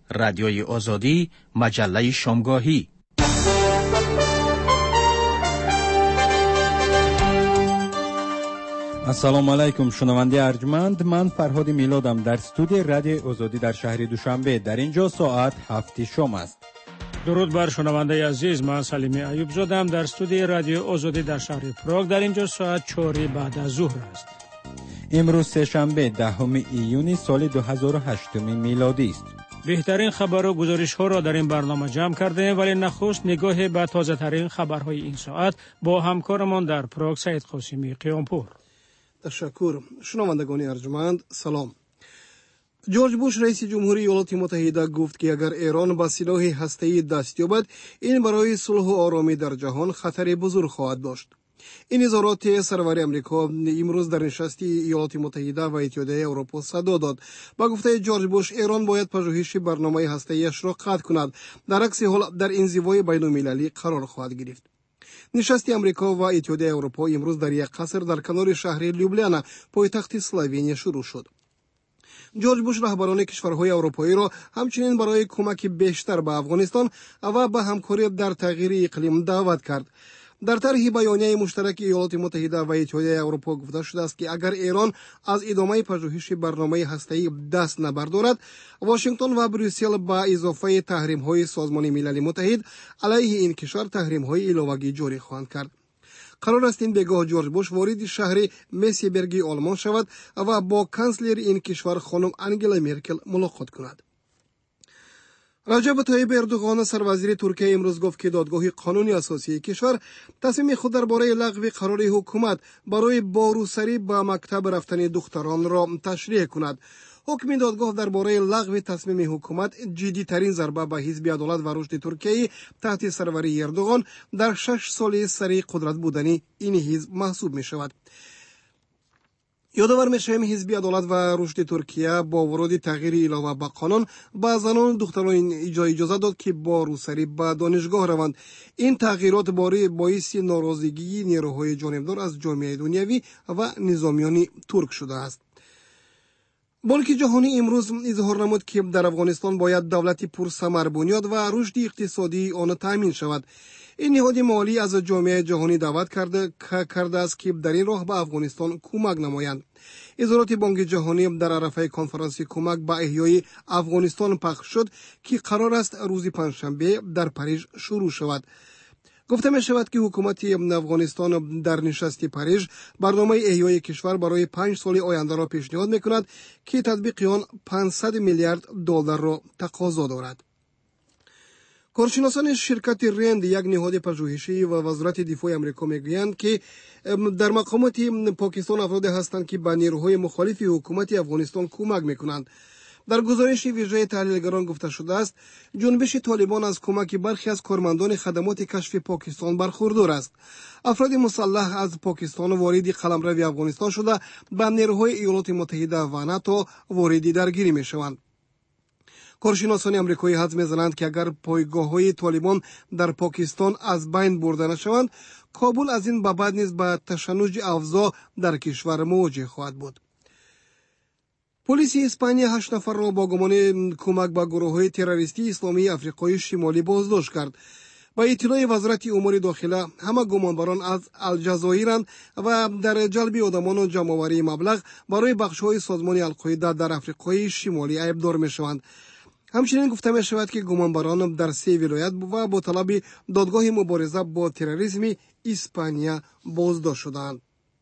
رادیوی آزادی، مجله شامگاهی. السلام علیکم شنونده ارجمند، من فرهاد میلادم در استودیو رادیو آزادی در شهر دوشنبه. در اینجا ساعت 7 شام است. درود بر شنونده عزیز، من سلیمی ایوب زادم در استودیو رادیو آزادی در شهر پراگ. در اینجا ساعت 4 بعد از ظهر است. امروز سه‌شنبه 10 ایون سال 2008 میلادی است. بهترین خبر و گزارش ها را در این برنامه جمع کردیم، ولی نخست نگاه به تازه ترین خبرهای این ساعت با همکارمان در پراگ سید قاسمی قیامپور. تشکر. شنوندگان ارجمند، سلام. جورج بوش رئیس جمهوری ایالات متحده گفت که اگر ایران با سلاح هسته‌ای دست یابد، این برای صلح و آرامی در جهان خطر بزرگ خواهد داشت. این اظهارات سرور امریکا امروز در نشست ایالات متحده و اتحادیه اروپا صدا داد. با گفته جورج بوش، ایران باید پژوهش برنامه هسته‌ایش را قطع کند، در عکس حال در انزوای بین‌المللی قرار خواهد گرفت. نشست امریکا و اتحادیه اروپا امروز در یک قصر در کنار شهر لیوبلیانا، پایتخت اسلوونیا شروع شد. جورج بوش رهبران کشورهای اروپایی را همچنین برای کمک بیشتر به افغانستان و به همکاری در تغییر اقلیم دعوت کرد. در طرح بیانیه مشترک ایالات متحده و اتحادیه اروپا گفته شده است که اگر ایران از ادامه پژوهش برنامه هسته‌ای دست نبردارد، واشنگتن و بروسل با اضافه تحریم‌های سازمان ملل متحد علیه این کشور تحریم‌های علاوه‌ای جاری خواهند کرد. قرار است این بگاه جورج بوش وارد شهر میسیبرگ آلمان شود و با کانسلر این کشور خانم انگلا مرکل ملاقات کند. رجب طیب اردوغان سروزیر ترکیه امروز گفت که دادگاه قانونی اساسی کشور تصمیم خود درباره لغو قرار حکومت برای باروسری به مکتب رفتن دختران را تشریح کند. حکم دادگاه درباره لغو تصمیم حکومت جدی‌ترین ضربه به حزب عدالت و رشد ترکیه تحت سروری اردوغان در 6 سال سری قدرت بودن این حزب محسوب می شود. یادآور می‌شویم حزب عدالت و رشد ترکیه با ورود تغییر علاوه به قانون به زنان دختران اجازه داد که با روسری به دانشگاه روند. این تغییرات باعث ناراضگی نیروهای جانبدار از جامعه دنیوی و نظامیان ترک شده است. بانک جهانی امروز اظهار نمود که در افغانستان باید دولت پرثمر بنیاد و رشد اقتصادی آن تامین شود. این نهاد مالی از جامعه جهانی دعوت کرده است که در این راه به افغانستان کمک نمایند. اظهارات بانک جهانی در عرفه کنفرانس کمک به احیای افغانستان پخش شد که قرار است روز پنجشنبه در پاریژ شروع شود. گفته می شود که حکومت افغانستان در نشست پاریژ برنامه احیای کشور برای 5 سال آینده را پیشنهاد می کند که تطبیق آن 500 میلیارد دلار را تقاضا دارد. کارشناسان شرکت رند، یک نهاد پژوهشی و وزارت دفاع آمریکا میگویند که در مقامات پاکستان افراد هستند که به نیروهای مخالف حکومت افغانستان کمک میکنند. در گزارش ویژه تحلیلگران گفته شده است جنبش طالبان از کمک برخی از کارمندان خدمات کشف پاکستان برخوردار است. افراد مسلح از پاکستان وارد قلمرو افغانستان شده به نیروهای ایالات متحده و ناتو وارد درگیری میشوند. کارشناسان آمریکایی حدس می‌زنند که اگر پایگاه‌های طالبان در پاکستان از بین برده نشوند، کابل از این به بعد نیز به تشنج افزا در کشور مواجه خواهد بود. پلیس اسپانیا 8 نفر را با گمان کمک به گروه‌های تروریستی اسلامی آفریقای شمالی بازداشت کرد. با اطلاع وزارت امور داخله، همه گمانبران از الجزایرند و در جلب آدمان و جمع‌آوری مبلغ برای بخش‌های سازمان القاعده در آفریقای شمالی ایبدار می‌شوند. همچنین گفته می شود که گمانبران در 3 ولایت و با طلب دادگاه مبارزه با تروریسم اسپانیا بازداشت شدند.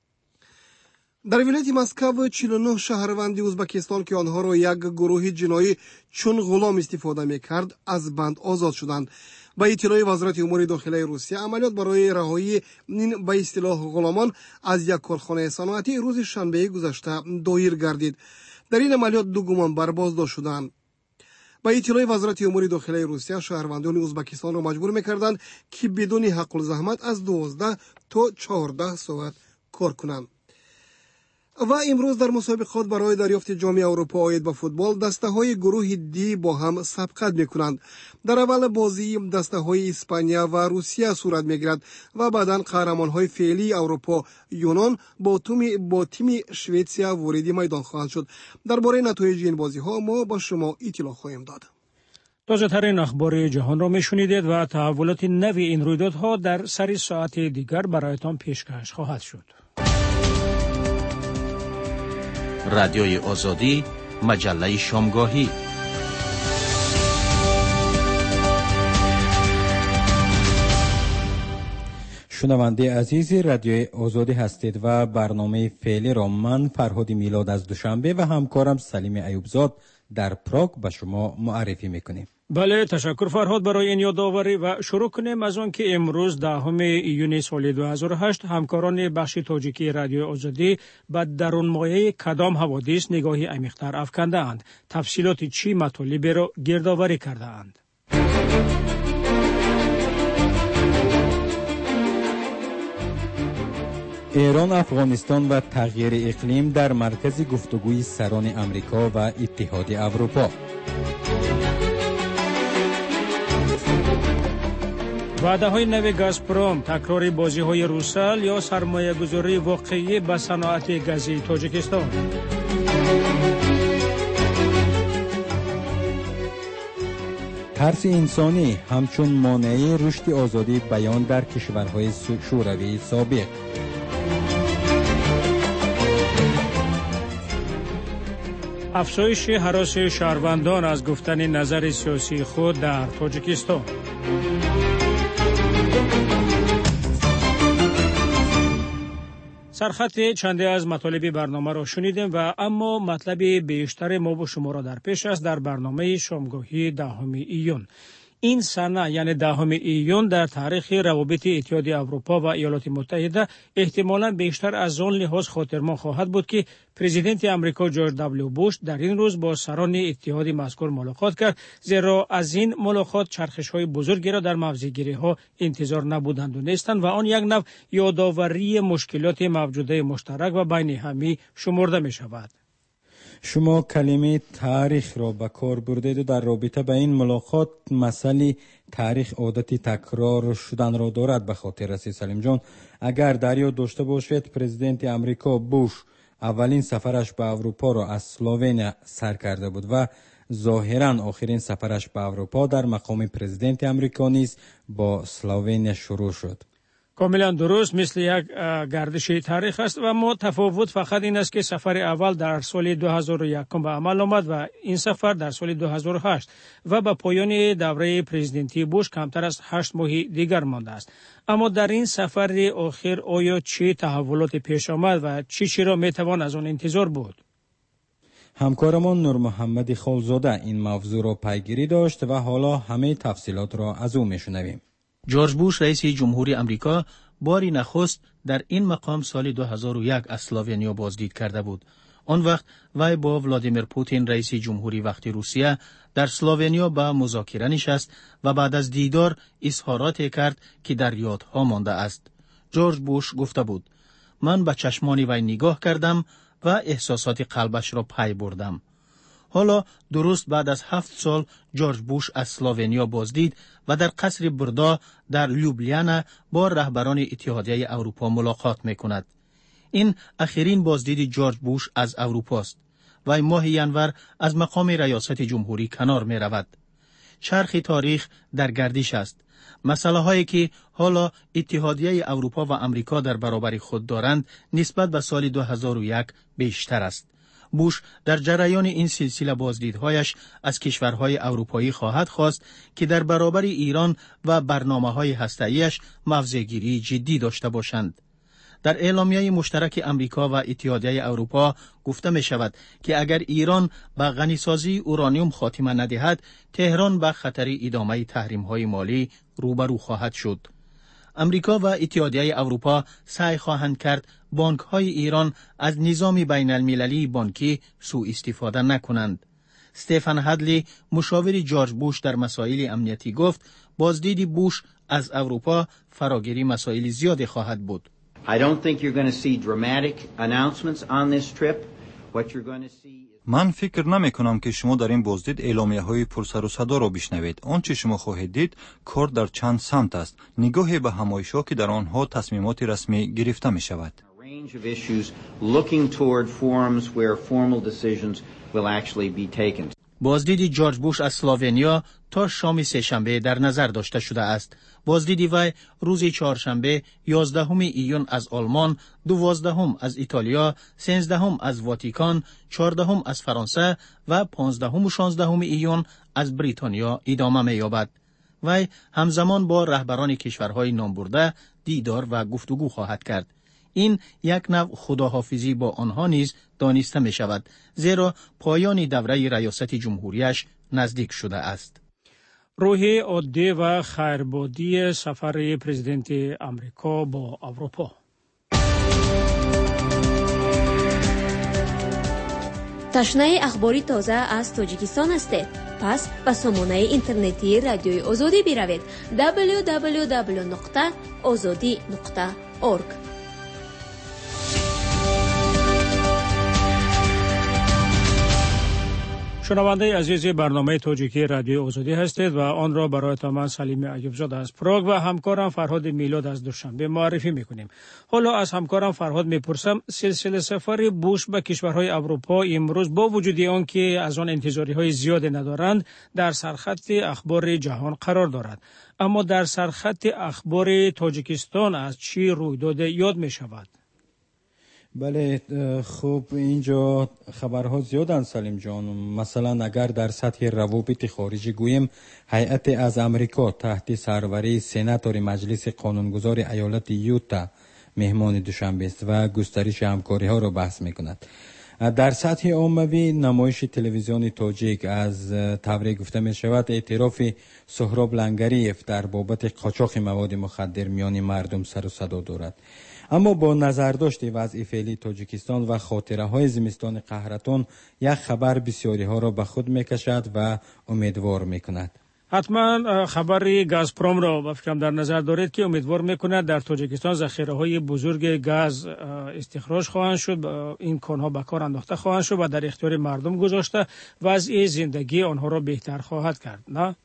در ولایت مسکو 49 شهروند ازبکستان که آنها را یک گروه جنایی چون غلام استفاده می‌کرد از بند آزاد شدند. با اطلاع وزارت امور داخله روسیه، عملیات برای رهایی این به اصطلاح غلامان از یک کارخانه صنعتی روز شنبه گذشته دایر گردید. در این عملیات 2 گمانبر بازداشت شدند. با اطلاع وزارت امور داخله روسیه، شهروندان ازبکستان را مجبور می‌کردند که بدون حق الزحمت از 12 تا 14 ساعت کار کنند. و امروز در مسابقات برای دریافت جام اروپا عاید به فوتبال دسته‌های گروه دی با هم سبقت می‌کنند. در اول بازی دسته‌های اسپانیا و روسیه صورت می‌گیرد و بعداً قهرمان‌های فعلی اروپا یونان با تیم شوئیسریا وارد میدان خواهند شد. درباره نتایج این بازی‌ها ما با شما اطلاع خواهیم داد. تازه‌ترین اخبار جهان را میشنیدید و تحولات نوی این رویدادها در سری ساعت دیگر برایتان پیشکش خواهد شد. رادیوی آزادی، مجله شامگاهی. شنونده عزیز رادیوی آزادی هستید و برنامه فعلی را من فرهاد میلاد از دوشنبه و همکارم سلیم ایوبزاد در پراگ به شما معرفی میکنیم. بله، تشکر فرهاد برای این یادآوری و شروع کنیم از آن که امروز 10 ایون سال 2008 همکاران بخش تاجیکی رادیو آزادی به درونمایه کدام حوادث نگاهی عمیق‌تر افکنده‌اند. تفصیلات چی مطالب را گردآوری کرده‌اند؟ ایران، افغانستان و تغییر اقلیم در مرکز گفتگوی سران امریکا و اتحاد اروپا. وعده‌های نو گازپروم، تکرار بازی‌های روسل یا سرمایه‌گذاری واقعی به صنعت گازی تاجیکستان. ترس انسانی همچون مانع رشد آزادی بیان در کشورهای شوروی سابق. افزایش هراس شهروندان از گفتن نظر سیاسی خود در تاجیکستان. سرخط چندی از مطالب برنامه را شنیدیم و اما مطلب بیشتر ما و شما را در پیش است در برنامه شامگاهی 10 ایون. این سنه یعنی 10 ایون در تاریخ روابط اتحاد اروپا و ایالات متحده احتمالاً بیشتر از آن لحاظ خاطرمان خواهد بود که پرزیدنت آمریکا جورج دبلیو بوش در این روز با سران اتحاد مذکور ملاقات کرد، زیرا از این ملاقات چرخش‌های بزرگی را در موضع‌گیری‌ها انتظار نبودند و نیستند و آن یک نوع یادآوری مشکلات موجوده مشترک و بین همه شمرده می‌شود. شما کلمه تاریخ را به کار بردید و در رابطه با این ملاقات مسئله تاریخ عادت تکرار شدن را دارد به خاطر رسید. سلیم جان، اگر در یاد داشته باشید پرزیدنت امریکا بوش اولین سفرش به اروپا را از اسلوونیا سر کرده بود و ظاهرا آخرین سفرش به اروپا در مقام پرزیدنت امریکا نیز با اسلوونیا شروع شد. کاملا درست، مثل یک گردش تاریخ است و ما تفاوت فقط این است که سفر اول در سال 2001 به عمل آمد و این سفر در سال 2008 و به پایان دوره پرزیدنتی بوش کمتر از 8 ماه دیگر مانده است. اما در این سفر آخر آیا چه تحولات پیش آمد و چی را میتوان از آن انتظار بود؟ همکارمان نور محمد خالزاده این موضوع را پیگیری داشت و حالا همه تفصیلات را از او میشنویم. جورج بوش رئیس جمهوری امریکا باری نخست در این مقام سال 2001 اسلوونیا بازدید کرده بود. آن وقت وی با ولادیمیر پوتین رئیس جمهوری وقتی روسیه در اسلوونیا به مذاکره نشست و بعد از دیدار اظهاراتی کرد که در یادها مانده است. جورج بوش گفته بود: من به چشمان وی نگاه کردم و احساسات قلبش را پی بردم. حالا درست بعد از 7 سال جورج بوش از اسلوونیا بازدید و در قصر بردا در لیوبلیانا با رهبران اتحادیه اروپا ملاقات میکند. این آخرین بازدید جورج بوش از اروپا است. وی ماه ینور از مقام ریاست جمهوری کنار می رود. چرخ تاریخ در گردش است. مسئله هایی که حالا اتحادیه اروپا و امریکا در برابر خود دارند نسبت به سال 2001 بیشتر است. بوش در جریان این سلسله بازدیدهایش از کشورهای اروپایی خواهد خواست که در برابر ایران و برنامه‌های هسته‌ایش موضع‌گیری جدی داشته باشند. در اعلامیه مشترک امریکا و اتحادیه اروپا گفته می شود که اگر ایران به غنیسازی اورانیوم خاتمه ندهد، تهران به خطر ادامه تحریم‌های مالی روبرو خواهد شد. امریکا و اتحادیه اروپا سعی خواهند کرد بانک‌های ایران از نظام بین المللی بانکی سوء استفاده نکنند. استفن هدلی مشاور جورج بوش در مسائل امنیتی گفت بازدید بوش از اروپا فراگیری مسائل زیادی خواهد بود. I don't think you're going to see dramatic announcements on this trip. What you're going to see من فکر نمی کنم که شما در این بازدید اعلامیه های پرسر و صدا را بشنوید. آنچه شما خواهید دید کار در چند سمت است. نگاهی به همایش‌ها که در آنها تصمیمات رسمی گرفته می شود. range of issues looking toward forums where formal decisions will actually be taken. بازدید جورج بوش از اسلوونیا تا شام سه‌شنبه در نظر داشته شده است. بازدید وی روز چهارشنبه 11 ایون از آلمان، 12 از ایتالیا، 13 از واتیکان، 14 از فرانسه و 15 و 16 ایون از بریتانیا ادامه می‌یابد. وی همزمان با رهبران کشورهای نامبرده دیدار و گفتگو خواهد کرد. این یک نوع خداحافظی با آنها نیز دانسته می شود، زیرا پایان دوره ریاست جمهوریش نزدیک شده است. روح عادی و خیربادی سفر پرزیدنت آمریکا با اروپا. تشنه اخباری تازه از تاجیکستان هستید؟ پس به سامانه اینترنتی رادیوی آزادی بروید www.azadi.org. شنونده عزیز برنامه تاجیکی رادیو آزادی هستید و آن را برایتان من سلیم ایوبزاده از پراگ و همکارم فرهاد میلاد از دوشنبه معرفی میکنیم. حالا از همکارم فرهاد میپرسم سلسله سفر بوش به کشورهای اروپا امروز با وجود آنکه از آن انتظاری های زیاد ندارند در سرخط اخبار جهان قرار دارد، اما در سرخط اخبار تاجیکستان از چی رویداد یاد می شود؟ بله خوب، اینجا خبرها زیادن سلیم جان. مثلا اگر در سطح روابط خارجی گویم، هیئت از امریکا تحت سروری سناتور مجلس قانونگذار ایالت یوتا مهمان دوشنبه است و گسترش همکاری ها را بحث می کند. در سطح عمومی نمایش تلویزیون تاجیک از تبریک گفته می شود اعتراف سهراب لنگریف در بابت قاچاق مواد مخدر میان مردم سر و صدا دارد. اما با نظرداشت وضع فعلی تاجیکستان و خاطره های زمستان قهرتان، یک خبر بسیاری ها را به خود می کشد و امیدوار می کند. حتما خبر گازپروم را با فکرم در نظر دارید که امیدوار میکند در تاجیکستان ذخیره های بزرگ گاز استخراج خواهند شد، این کانها به کار انداخته خواهند شد و در اختیار مردم گذاشته وضع زندگی آنها را بهتر خواهد کرد، نه؟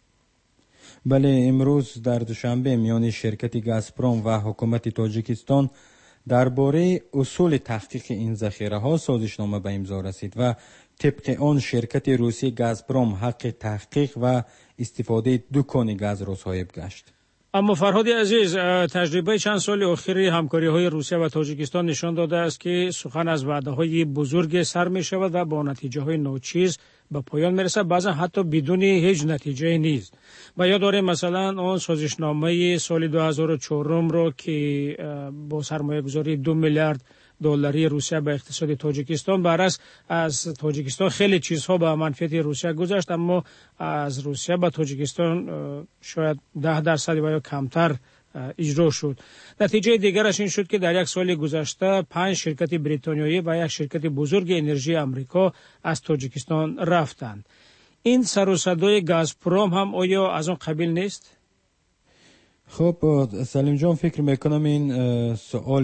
بله، امروز در دوشنبه میان شرکت گازپروم و حکومت تاجیکستان درباره اصول تحقیق این ذخیره ها سازشنامه به امضا رسید و طبق آن شرکت روسی گازپروم حق تحقیق و استفاده 2 کان گاز را صاحب گشت. اما فرهاد عزیز، تجربه چند سال اخیر همکاری های روسیه و تاجیکستان نشان داده است که سخن از وعده های بزرگ سر می شود و با نتیجه های ناچیز به پایان می رسد، بعضا حتی بدون هیچ نتیجه نیست. و یاد داریم مثلا آن سازشنامه سال 2004 را که با سرمایه گذاری 2 میلیارد دلاری روسیه به اقتصاد تاجیکستان، برعکس از تاجیکستان خیلی چیزها به منفعت روسیه گذشت، اما از روسیه به تاجیکستان شاید 10% و یا کمتر اجرا شد. نتیجه دیگرش این شد که در یک سال گذشته 5 شرکت بریتانیایی و یک شرکت بزرگ انرژی آمریکا از تاجیکستان رفتند. این سر و صدای گازپروم هم آیا از آن قبیل نیست؟ خب سلیم جان، فکر میکنم این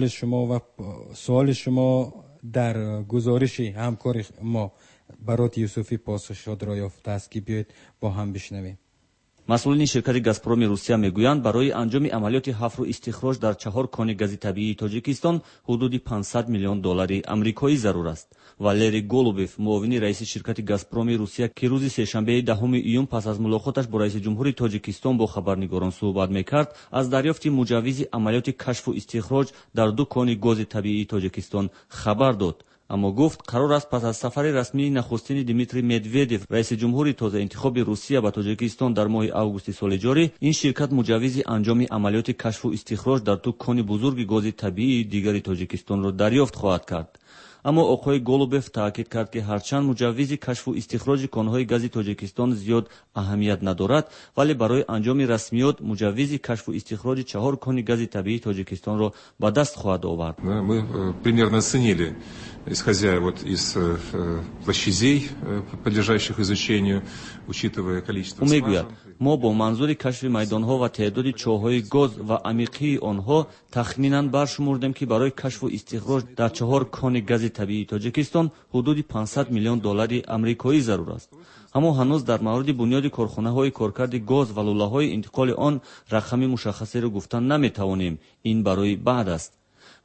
سوال شما در گزارش همکار ما برات یوسفی پاسخ خود را یافته است که بیاید با هم بشنویم. مسئولین شرکت گازپروم روسیه میگویند برای انجام عملیات حفر و استخراج در 4 کان گاز طبیعی تاجیکستان حدود 500 میلیون دلار آمریکایی ضرور است. والری گولوبف، معاون رئیس شرکت گازپروم روسیه که روز سه‌شنبه 10 ایون پس از ملاقاتش با رئیس جمهوری تاجیکستان با خبرنگاران صحبت میکرد، از دریافت مجوز عملیات کشف و استخراج در 2 کان گاز طبیعی تاجیکستان خبر داد. اما گفت قرار است پس از سفر رسمی نخستین دیمیتری مدودیو رئیس جمهوری تازه انتخاب روسیه به تاجیکستان در ماه آگوست سال جاری، این شرکت مجوز انجام عملیات کشف و استخراج در 2 کان بزرگ گاز طبیعی دیگری تاجیکستان را دریافت خواهد کرد. اما آقای گولوبف تاکید کرد که هرچند مجوز کشف و استخراج کانهای گاز تاجیکستان زیاد اهمیت ندارد، ولی برای انجام رسمیات مجوز کشف و استخراج 4 کان گاز طبیعی تاجیکستان را به دست خواهد آورد. Мы примерно оценили, исходя вот из площадей, подлежащих изучению, учитывая количество скважин. ما با منظور کشف میدانها و تعداد چاه‌های گاز و عمیقی آنها تخمیناً برشمردیم که برای کشف و استخراج در 4 کان گاز طبیعی تاجیکستان حدود 500 میلیون دلار آمریکایی ضرور است. اما هنوز در مورد بنیاد کارخانه‌های کارکرد گاز و لوله‌های انتقال آن رقم مشخصی را گفتن نمی‌توانیم. این برای بعد است.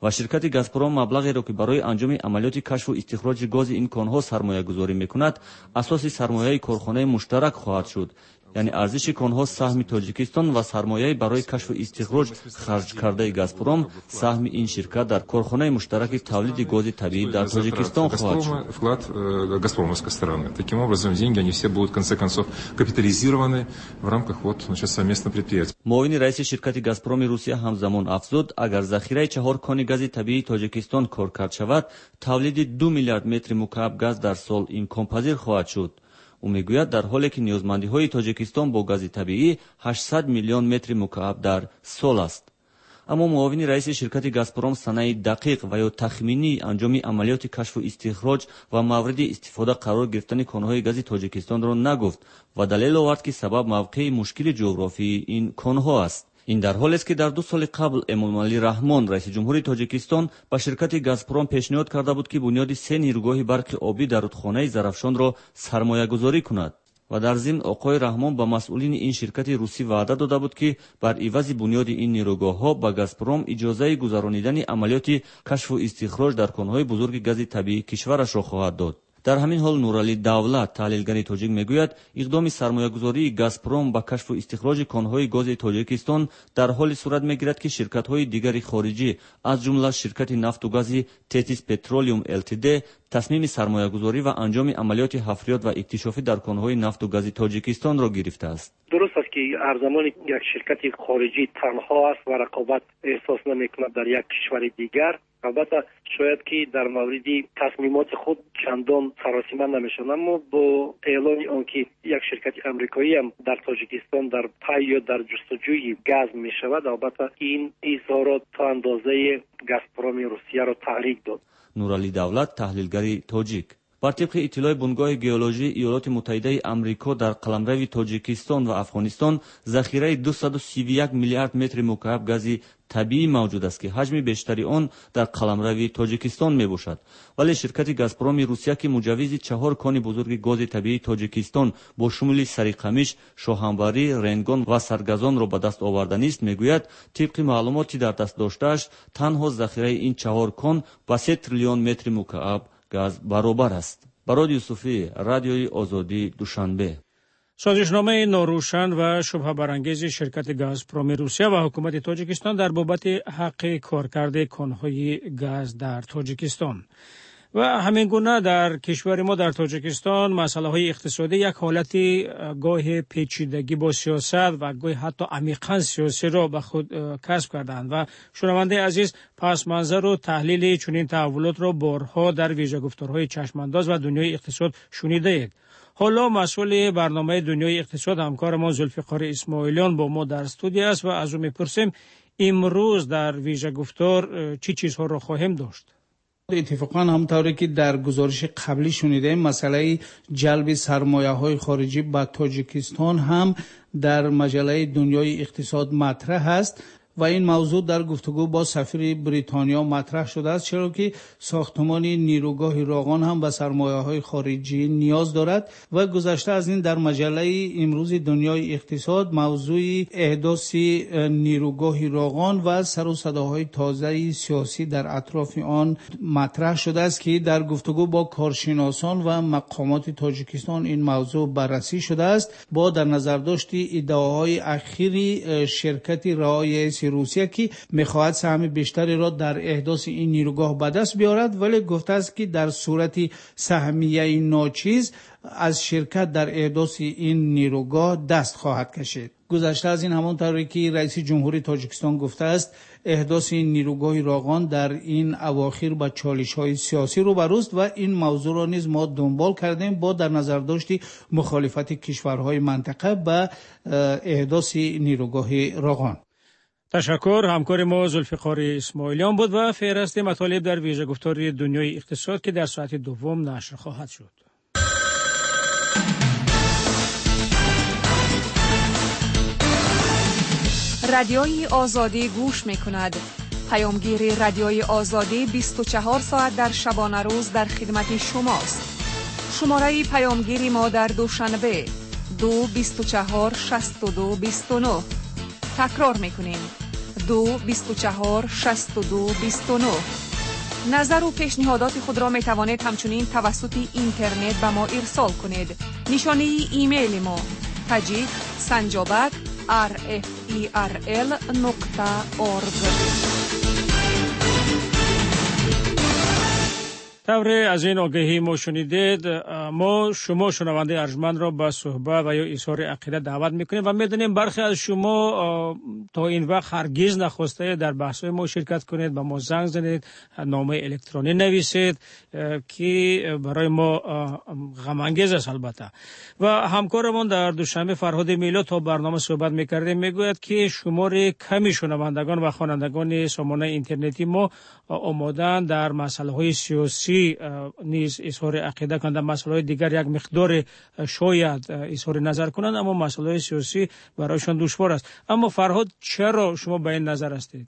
و شرکت گازپروم مبلغی را که برای انجام عملیات کشف و استخراج گاز این کانها سرمایه گذاری میکند اساس سرمایه کارخانه مشترک خواهد شد. یعنی ارزش کانها سهم تاجیکستان و سرمایه برای کشف و استخراج خرج کرده گازپروم سهم این شرکت در کارخانه مشترک تولید گاز طبیعی در تاجیکستان خواهد شد. Вклад газпромовской стороны. Таким образом, деньги они все будут в конце концов капитализированы в рамках совместного предприятия. معاون رئیس شرکت گازپروم روسیه همزمان افزود اگر ذخیره 4 کان گاز طبیعی تاجیکستان کار کرد شود تولید 2 میلیارد متر مکعب گاز در سال امکان پذیر خواهد شد. او میگوید در حالی که نیازمندی‌های تاجیکستان با گاز طبیعی 800 میلیون متر مکعب در سال است. اما معاون رئیس شرکت گازپروم سنه دقیق و یا تخمینی انجام عملیات کشف و استخراج و مورد استفاده قرار گرفتن کانهای گاز تاجیکستان را نگفت و دلیل آورد که سبب موقع مشکل جغرافی این کانها است. این در حالی است که در 2 سال قبل امومالی رحمان رئیس جمهوری تاجیکستان با شرکت گازپروم پیشنهاد کرده بود که بنیاد 3 نیروگاه برق آبی در رودخانه زرافشان را سرمایه گذاری کند و در ضمن آقای رحمان با مسئولین این شرکت روسی وعده داده بود که بر عوض بنیاد این نیروگاه ها با گازپروم اجازه گذراندن عملیات کشف و استخراج در کانهای بزرگ گاز طبیعی کشورش را خواهد داد. در همین حال نورالی دولت تحلیلگر تاجیک میگوید اقدام سرمایه‌گذاری گازپروم با کشف و استخراج کانهای گاز تاجیکستان در حال صورت میگیرد که شرکت‌های دیگری خارجی از جمله شرکت نفت و گاز تتیس پترولیوم LTD تصمیم سرمایه‌گذاری و انجام عملیات حفریات و اکتشافی در کانهای نفت و گاز تاجیکستان را گرفته است. درست است که هر زمان یک شرکت خارجی تنها است و رقابت احساس نمی‌کند در یک کشور دیگر، البته شاید که در مورد تصمیمات خود چندان سراسیمه نمیشن، اما با اعلان آنکه یک شرکت امریکایی هم در تاجیکستان در پی یا در جستجوی گاز میشود، البته این اظهارات تا اندازه گازپروم روسیه را تحریک داد. نورالی دولت تحلیلگر تاجیک بر طبق اطلاع بنگاه گئولوژی ایالات متحده آمریکا در قلمرو تاجیکستان و افغانستان ذخیره 231 میلیارد متر مکعب گاز طبیعی موجود است که حجم بیشتری آن در قلمرو تاجیکستان می باشد. ولی شرکت گازپروم روسیه که مجوز 4 کان بزرگ گاز طبیعی تاجیکستان با شمول سریقمیش، شاهنوری، رنگون و سرگزان را به دست آورده نیست میگوید طبق معلوماتی در دست داشته‌اش تنها ذخیره این 4 کان با 3 تریلیون متر مکعب گاز برابر است. براد یوسفی، رادیوی آزادی، دوشنبه. سازشنامه ناروشن و شبهه برانگیز شرکت گازپروم روسیه و حکومت تاجیکستان در بابت حق کارکرد کانهای گاز در تاجیکستان و همین گونه در کشور ما در تاجیکستان مسئله های اقتصادی یک حالت گاه پیچیدگی با سیاست و گاه حتی عمیقاً سیاسی را به خود کسب کردند و شنونده عزیز پس منظر و تحلیل چنین تحولات را بارها در ویژه گفتارهای چشمانداز و دنیای اقتصاد شنیده اید. حالا مسئول برنامه دنیای اقتصاد همکار ما ذوالفقار اسماعیلیان با ما در استودیو است و از او میپرسیم امروز در ویژه گفتار چی چیزها را خواهیم داشت؟ اتفاقا همونطوری که در گزارش قبلی شنیدیم مسئله جلب سرمایه‌های خارجی به تاجیکستان هم در مجله دنیای اقتصاد مطرح است و این موضوع در گفتگو با سفیر بریتانیا مطرح شده است، چرا که ساختمان نیروگاه راغان هم به سرمایه‌های خارجی نیاز دارد و گذشته از این در مجله امروز دنیای اقتصاد موضوع احداث نیروگاه راغان و سر و صداهای تازه سیاسی در اطراف آن مطرح شده است که در گفتگو با کارشناسان و مقامات تاجیکستان این موضوع بررسی شده است با در نظر داشتی ادعاهای اخیری شرکت رای روسیه که میخواهد سهم بیشتری را در احداث این نیروگاه به دست بیارد، ولی گفته است که در صورت سهمیه ناچیز از شرکت در احداث این نیروگاه دست خواهد کشید. گذشته از این همانطوری که رئیس جمهوری تاجیکستان گفته است احداث این نیروگاه راغان در این اواخر با چالش‌های سیاسی روبروست و این موضوع را نیز ما دنبال کردیم با در نظر داشتی مخالفت کشورهای منطقه به احداث نیروگاه راغان. تشکر. همکار ما ذوالفقار اسماعیلیان بود و فهرست مطالب در ویژه گفتار دنیای اقتصاد که در ساعت دوم نشر خواهد شد. رادیوی آزادی گوش می کند. پیامگیر رادیوی آزادی 24 ساعت در شبانه روز در خدمت شماست. شماره پیامگیری ما در دوشنبه 224 62 29. تکرار میکنیم 24 62 29. نظر و پیشنهادات خود را می توانید همچنین توسط اینترنت به ما ارسال کنید. نشانه ایمیل ما tajik@rferl.org. طور از این آگهی ما شنیدید، ما شما شنونده ارجمند را به صحبت و یا اظهار عقیده دعوت میکنیم و میدونیم برخی از شما تا این وقت هرگز نخواسته در بحث ما شرکت کنید، به ما زنگ زنید، نامه الکترونی نویسید که برای ما غم انگیز است البته. و همکارمون در دوشنبه فرهاد میلاد تا برنامه صحبت میکردیم میگوید که شمار کمی شنوندگان و خوانندگان سامانه اینترنتی ما آمادن در مسائل های سیاسی نیز اظهار عقیده کنند، در مسائل دیگر یک مقدار شاید اظهار نظر کنند، اما مسائل سیاسی برایشان دشوار است. اما فرهاد چرا شما به این نظر هستید؟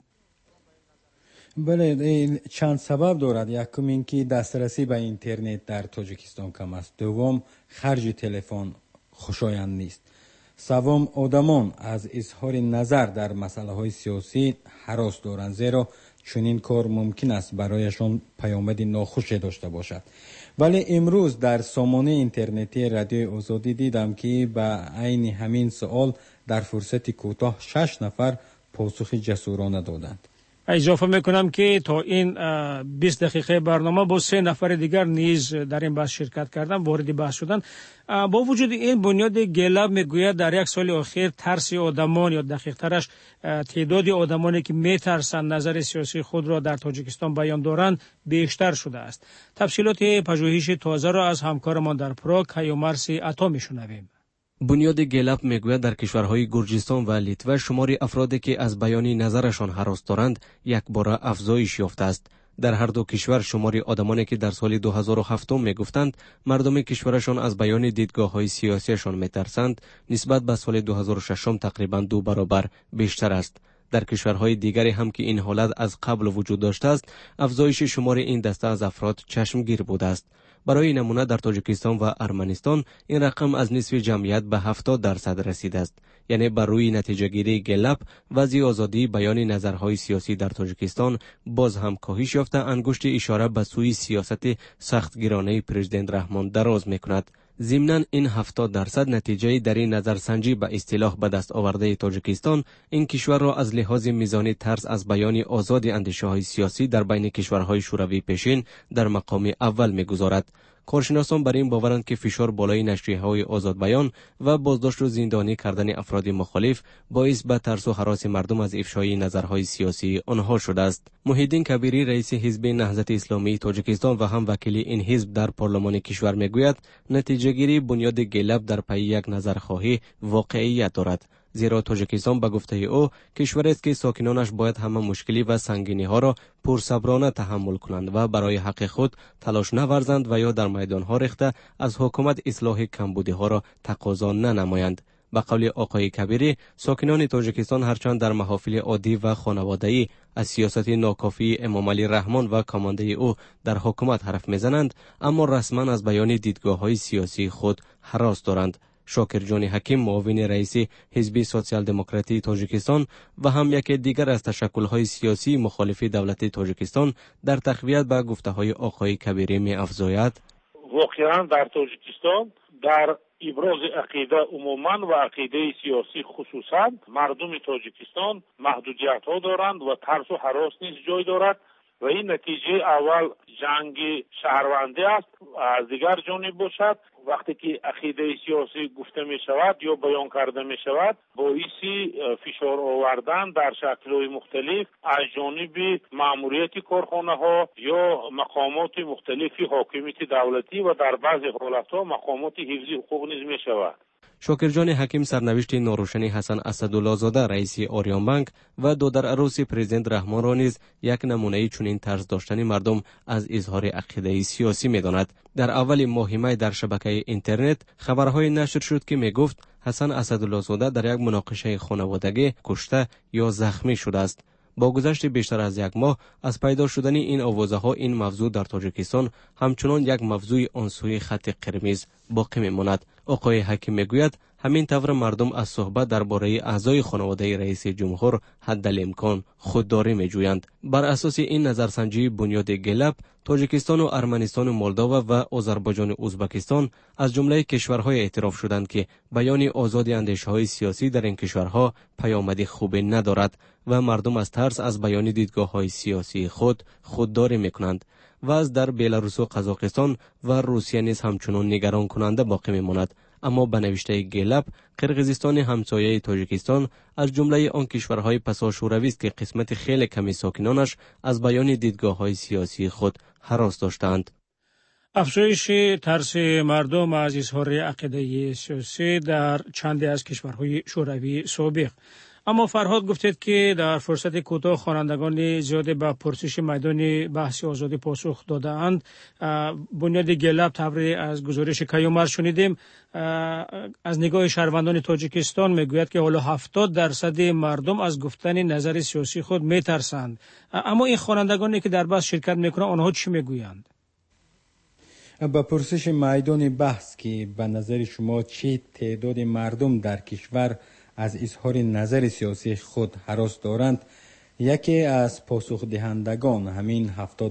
بله، این چند سبب دارد. یکم اینکه دسترسی به اینترنت در تاجیکستان کم است. دوم، خرج تلفن خوشایند نیست. سوم، آدمان از اظهار نظر در مسائل های سیاسی هراس دارند، زیرا چنین کار ممکن است برایشان پیامد ناخوشی داشته باشد. ولی امروز در سامانه اینترنتی رادیوی آزادی دیدم که به عین همین سوال در فرصت کوتاه 6 نفر پاسخ جسورانه دادند. اضافه میکنم که تا این 20 دقیقه برنامه با 3 نفر دیگر نیز در این بحث شرکت کردن، وارد بحث شدن. با وجود این، بنیاد گلاب میگوید در یک سال اخیر ترس آدمان یا دقیق ترش تعداد آدمانی که میترسند نظر سیاسی خود را در تاجیکستان بیان دارند بیشتر شده است. تفصیلات پژوهش تازه را از همکارمان در پراگ کیومرث عطا میشنویم. بنیاد گلاب میگوید در کشورهای گرجستان و لیتوه شمار افرادی که از بیان نظرشان هراس دارند یک بار افزایش یافته است. در هر دو کشور شمار آدمانی که در سال 2007 میگفتند مردم کشورشان از بیان دیدگاه‌های سیاسیشان میترسند، نسبت به سال 2006 تقریباً 2 برابر بیشتر است. در کشورهای دیگری هم که این حالت از قبل وجود داشته است، افزایش شمار این دسته از افراد چشمگیر بوده است. برای نمونه در تاجیکستان و ارمنستان این رقم از نصف جمعیت به 70% رسیده است. یعنی بر روی نتیجه گیری گلاب، وضع آزادی بیان نظرهای سیاسی در تاجیکستان باز هم کاهش یافته، انگشت اشاره به سوی سیاست سختگیرانه پرزیدنت رحمان دراز میکند. ضمناً این 70% نتیجه در این نظرسنجی به اصطلاح به دست آورده تاجیکستان این کشور را از لحاظ میزانی ترس از بیان آزاد اندیشه‌های سیاسی در بین کشورهای شوروی پیشین در مقام اول میگذارد. کارشناسان بر این باورند که فشار بالای نشریه‌های آزاد بیان و بازداشت و زندانی کردن افراد مخالف باعث به ترس و هراس مردم از افشای نظرهای سیاسی آنها شده است. محیدین کبیری رئیس حزب نهضت اسلامی تاجیکستان و هم وکیل این حزب در پارلمان کشور میگوید نتیجه گیری بنیاد گلاب در پی یک نظرخواهی واقعیت دارد، زیرا تاجیکستان به گفته او کشوری است که ساکنانش باید همه مشکلی و سنگینی ها را پرصبرانه تحمل کنند و برای حق خود تلاش نورزند و یا در میدان ها ریخته از حکومت اصلاح کمبودی ها را تقاضا ننمایند. به قول آقای کبیری، ساکنان تاجیکستان هرچند در محافل عادی و خانوادگی از سیاست ناکافی امام علی رحمان و کمانده او در حکومت حرف میزنند، اما رسما از بیان دیدگاه های سیاسی خود هراس دارند. شاکر جان حکیم، معاون رئیس حزب سوسیال دموکراتی تاجیکستان و هم یکی دیگر از تشکل‌های سیاسی مخالف دولت تاجیکستان، در تقویت به گفته‌های آقای کبیری می‌افزاید: واقعا در تاجیکستان در ابراز عقیده عموما و عقیده سیاسی خصوصا مردم تاجیکستان محدودیت‌ها دارند و ترس و هراس نیز جای دارد و این نتیجه اول جنگ شهروندی است، از دیگر جانب باشد وقتی که عقیده سیاسی گفته می شود یا بیان کرده می شود باعث فشار آوردن در شکل‌های مختلف از جانب ماموریت کارخانه ها یا مقامات مختلفی حاکمیت دولتی و در بعضی حالت‌ها مقامات حفظی حقوق نیز می شود. شاکرجان حکیم سرنوشت ناروشنی حسن اسدالله زاده رئیس آریان بانک و دادر عروس پرزیدنت رحمان را نیز یک نمونه چنین طرز داشتن مردم از اظهار عقیده سیاسی می‌داند. در اول ماه می در شبکه اینترنت خبرهای نشر شد که میگفت حسن اسدالله زاده در یک مناقشه خانوادگی کشته یا زخمی شده است. با گذشت بیشتر از یک ماه از پیدا شدن این آوازه ها این موضوع در تاجیکستان همچنان یک موضوع آن سوی خط قرمز باقی میماند. آقای حکیم میگوید همین طور مردم از صحبت درباره اعضای خانواده رئیس جمهور حدالامکان خودداری میجویند. بر اساس این نظرسنجی بنیاد گلپ، تاجیکستان و ارمنستان و مولداوا و آذربایجان و ازبکستان از جمله کشورهای اعتراف شدند که بیان آزادی اندیشه‌های سیاسی در این کشورها پیامد خوبی ندارد و مردم از ترس از بیان دیدگاه‌های سیاسی خودداری میکنند و از در بلاروس و قزاقستان و روسیه نیز همچنان نگران کننده باقی میماند. اما به نوشته گلپ، قرقیزستان همسایه تاجیکستان از جمله آن کشورهای پسا شوروی است که قسمت خیلی کمی ساکنانش از بیان دیدگاه‌های سیاسی خود هراس داشتند. افزایش ترس مردم از اظهار عقیده سیاسی در چندی از کشورهای شوروی سابق. اما فرهاد گفتید که در فرصت کوتاه خوانندگان زیادی به پرسش میدان بحث آزادی پاسخ دادند. بنیاد گلپ تبری از گزارش کیومرث شنیدیم. از نگاه شهروندان تاجیکستان میگوید که حالا 70% مردم از گفتن نظر سیاسی خود میترسند. اما این خوانندگانی که در بحث شرکت میکنند آنها چی میگویند؟ با پرسش میدان بحث که به نظر شما چه تعداد مردم در کشور از اظهار نظر سیاسی خود هراس دارند، یکی از پاسخ دهندگان همین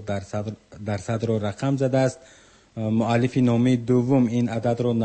70% را رقم زده است. مؤلف نامه دوم این عدد را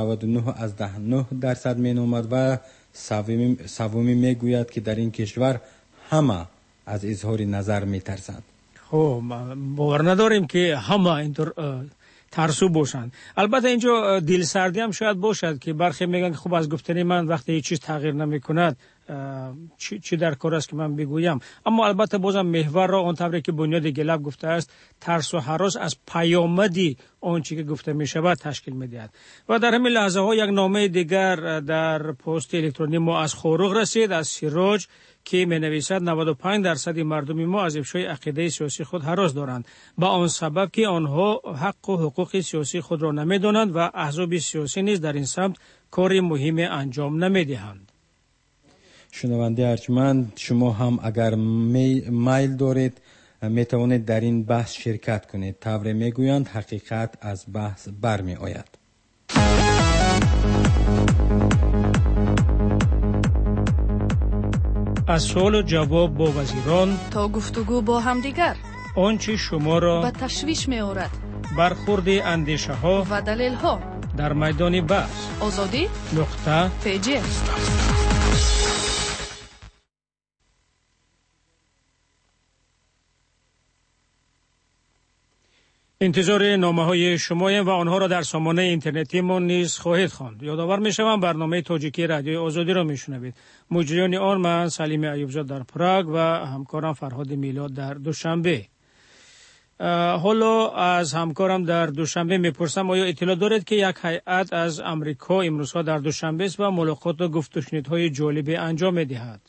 99.9% می نامد و سومی می گوید که در این کشور همه از اظهار نظر می ترسند. خب باور نداریم که همه اینطور ترسو باشند. البته اینجا دلسردی هم شاید باشد که برخی میگن که خب از گفتن من وقتی هیچ چیز تغییر نمی کند چی در کار است که من بگویم. اما البته بازم محور را اون طوری که بنیاد گلپ گفته است، ترس و هراس از پیامدی آنچه که گفته می شود تشکیل می دهد. و در همین لحظه ها یک نامه دیگر در پست الکترونی ما از خوروغ رسید، از سیراج، که می نویسد 95% مردم ما از افشای عقیده سیاسی خود هراس دارند، به آن سبب که آنها حق و حقوق سیاسی خود را نمی دانند و احزاب سیاسی نیز در این سمت کار مهم انجام نمی دهند. شنونده ارجمند، شما هم اگر میل دارید می توانید در این بحث شرکت کنید. طوری می گویند حقیقت از بحث برمی آید. از سوال و جواب با وزیران تا گفتگو با همدیگر، آنچه شما را به تشویش می آورد، برخورد اندیشه ها و دلیل ها در میدان بحث آزادی نقطه پیجی. انتظار نامه های شما و آنها را در سامانه اینترنتی ما نیز خواهید خواند. یادآور می‌شوم برنامه تاجیکی رادیوی آزادی را میشنوید. مجریان آن من سلیم ایوبزاده در پراگ و همکارم فرهاد میلاد در دوشنبه. حالا از همکارم در دوشنبه میپرسم آیا اطلاع دارید که یک هیئت از امریکا امروزها در دوشنبه است و ملاقات و گفت و شنیدهای جالب انجام می‌دهد؟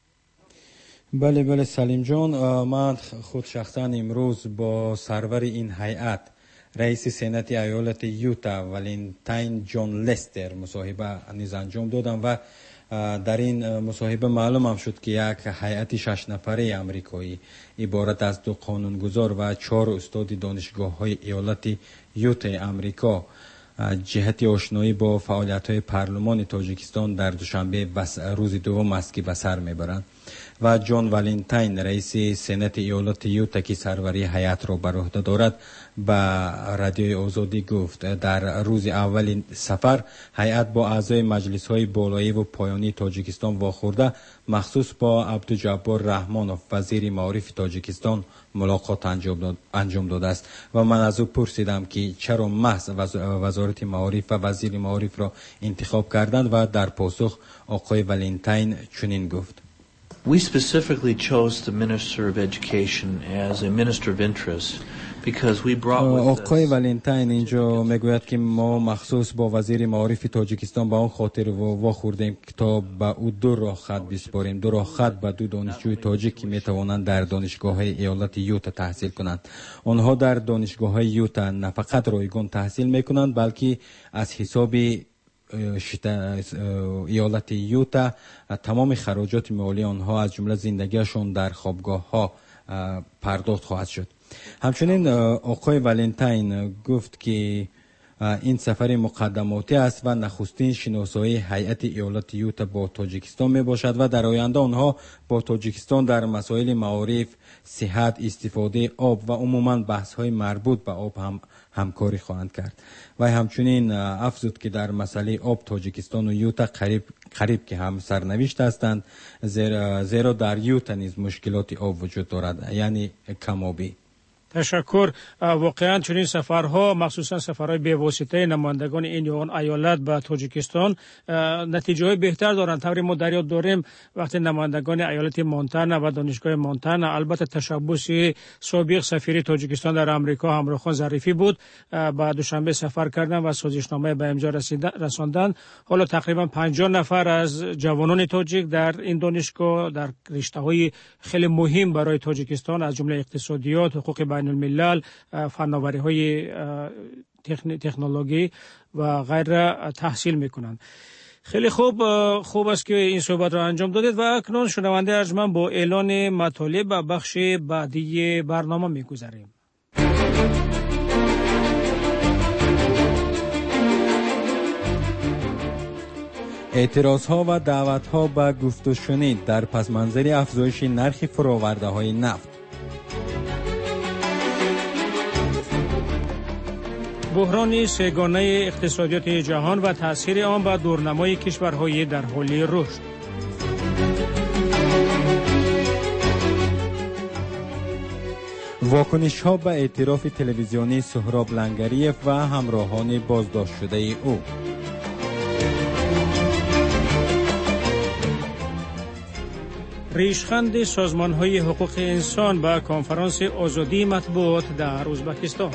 بله سلیم جان، من خود شخصا امروز با سرور این هیئت رئیس سنت ایالت یوتا ولنتاین جان لستر مصاحبه نیز انجام دادم و در این مصاحبه معلوم هم شد که یک هیئت 6 نفره آمریکایی عبارت از 2 قانونگذار و 4 استاد دانشگاه‌های ایالت یوتا آمریکا جهت آشنایی با فعالیت‌های پارلمان تاجیکستان در دوشنبه روز دوم است که به سر میبرند و جان ولنتاین رئیس سنت ایالت یوتا که سروری هیئت را بر عهده دارد به رادیوی آزادی گفت در روز اول سفر هیئت با اعضای مجلس‌های بالایی و پایانی تاجیکستان واخورده مخصوص با عبدالجبار رحمانوف وزیر معارف تاجیکستان ملاقات انجام داده است و من از او پرسیدم که چرا محض وزارت معارف و وزیر معارف را انتخاب کردند و در پاسخ آقای ولنتاین چنین گفت: We specifically chose the Minister of Education as a Minister of Interest because we brought with us. آقای ولنتاین اینجا میگوید که ما مخصوص با وزیر معارف تاجیکستان به آن خاطر واخوردیم که تا به او 2 راه خط بسپاریم، 2 راه خط به 2 دانشجوی تاجیک که میتوانند در دانشگاه‌های ایالت یوتا تحصیل کنند. آنها در دانشگاه‌های یوتا نه فقط رایگان تحصیل میکنند بلکه از حساب ایالت یوتا تمام خراجات مالی آنها از جمله زندگیشان در خوابگاه ها پرداخت خواهد شد. همچنین آقای ولنتاین گفت که این سفر مقدماتی است و نخستین شناسایی هیئت ایالات یوتا با تاجیکستان می باشد و در آینده آنها با تاجیکستان در مسائل معارف، صحت، استفاده آب و عموما بحث های مربوط به آب هم همکاری خواهند کرد. و همچنین افزود که در مسئله آب تاجیکستان و یوتا قریب که هم سرنوشت هستند، زیرا در یوتا نیز مشکلات آب وجود دارد، یعنی کم‌آبی. تشکر. واقعا چنین سفرها، مخصوصا سفرهای به واسطه نمایندگان این یا آن ایالت به تاجیکستان، نتیجه های بهتر دارند. طوری ما در یاد داریم وقتی نمایندگان ایالت مونتانا و دانشگاه مونتانا، البته تشبث سابق سفیر تاجیکستان در آمریکا همراه خان ظریفی بود، به دوشنبه سفر کردند و سازشنامه به امضا رساندند. حالا تقریبا 50 نفر از جوانان تاجیک در این دانشگاه در رشته‌های خیلی مهم برای تاجیکستان از جمله اقتصادیات، حقوق بین الملل، فناوری‌های تکنولوژی و غیره تحصیل میکنند. خیلی خوب است که این صحبت را انجام دادید و اکنون شنونده ارجمند با اعلان مطالب و بخش بعدی برنامه میگذاریم. اعتراضها و دعوتها به گفت و شنید در پس منظر افزایش نرخ فرآورده‌های نفت. بحران سه‌گانه اقتصادیات جهان و تأثیر آن بر دورنمای کشورهای در حال رشد. واکنش‌ها به اعتراف تلویزیونی سهراب لنگریف و همراهان بازداشت شده او. ریشخند سازمان‌های حقوق انسان به کنفرانس آزادی مطبوعات در ازبکستان.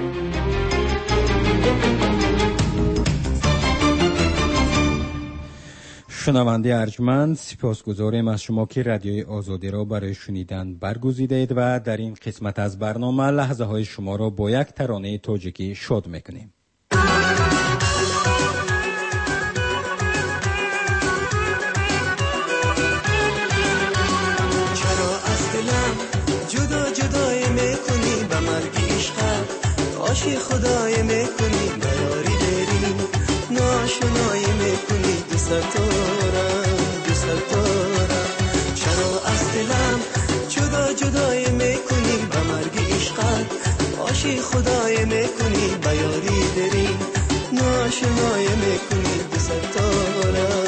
شنونده ارجمند، سپاسگزاریم از شما که رادیوی آزادی را برای شنیدن برگزیدید و در این قسمت از برنامه لحظه های شما را با یک ترانه تاجیکی شاد میکنیم. چرا از دلم جدا جدای میکنی، به مرگ عشقت عاشق خدای میکنی، بیاری بری ناشنای میکنی، دوست دارم چرا از دلم جدا جدای میکنی، به مرگ عشقت عاشق خدای میکنی، بیاری بری ناشنای میکنی، دوست دارم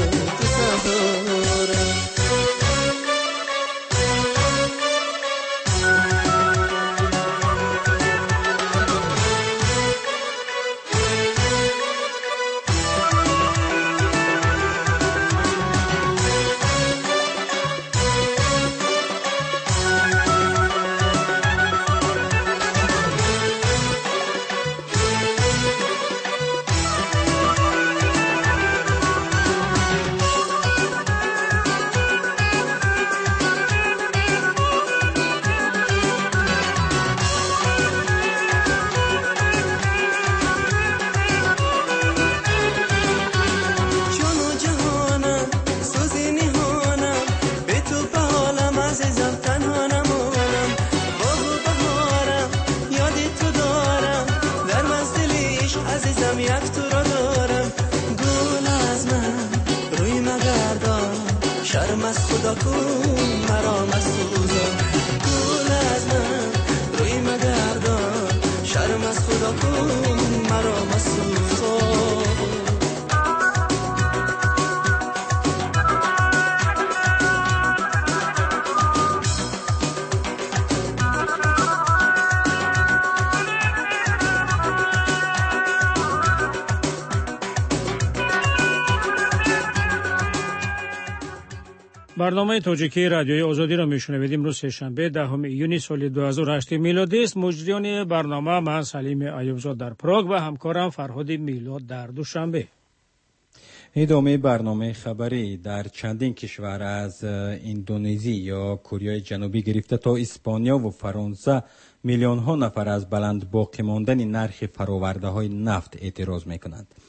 برنامه تاجیکی رادیوی آزادی را میشنوید. امروز سه‌شنبه 10 ایون سال 2008 میلادی است. مجریان برنامه من سلیم ایوبزاد در پراگ و همکارم فرهاد میلاد در دوشنبه. ادامه برنامه خبری در چندین کشور از اندونزی یا کره جنوبی گرفته تا اسپانیا و فرانسه میلیون ها نفر از بلند باقی ماندن نرخ فرآورده های نفت اعتراض میکنند.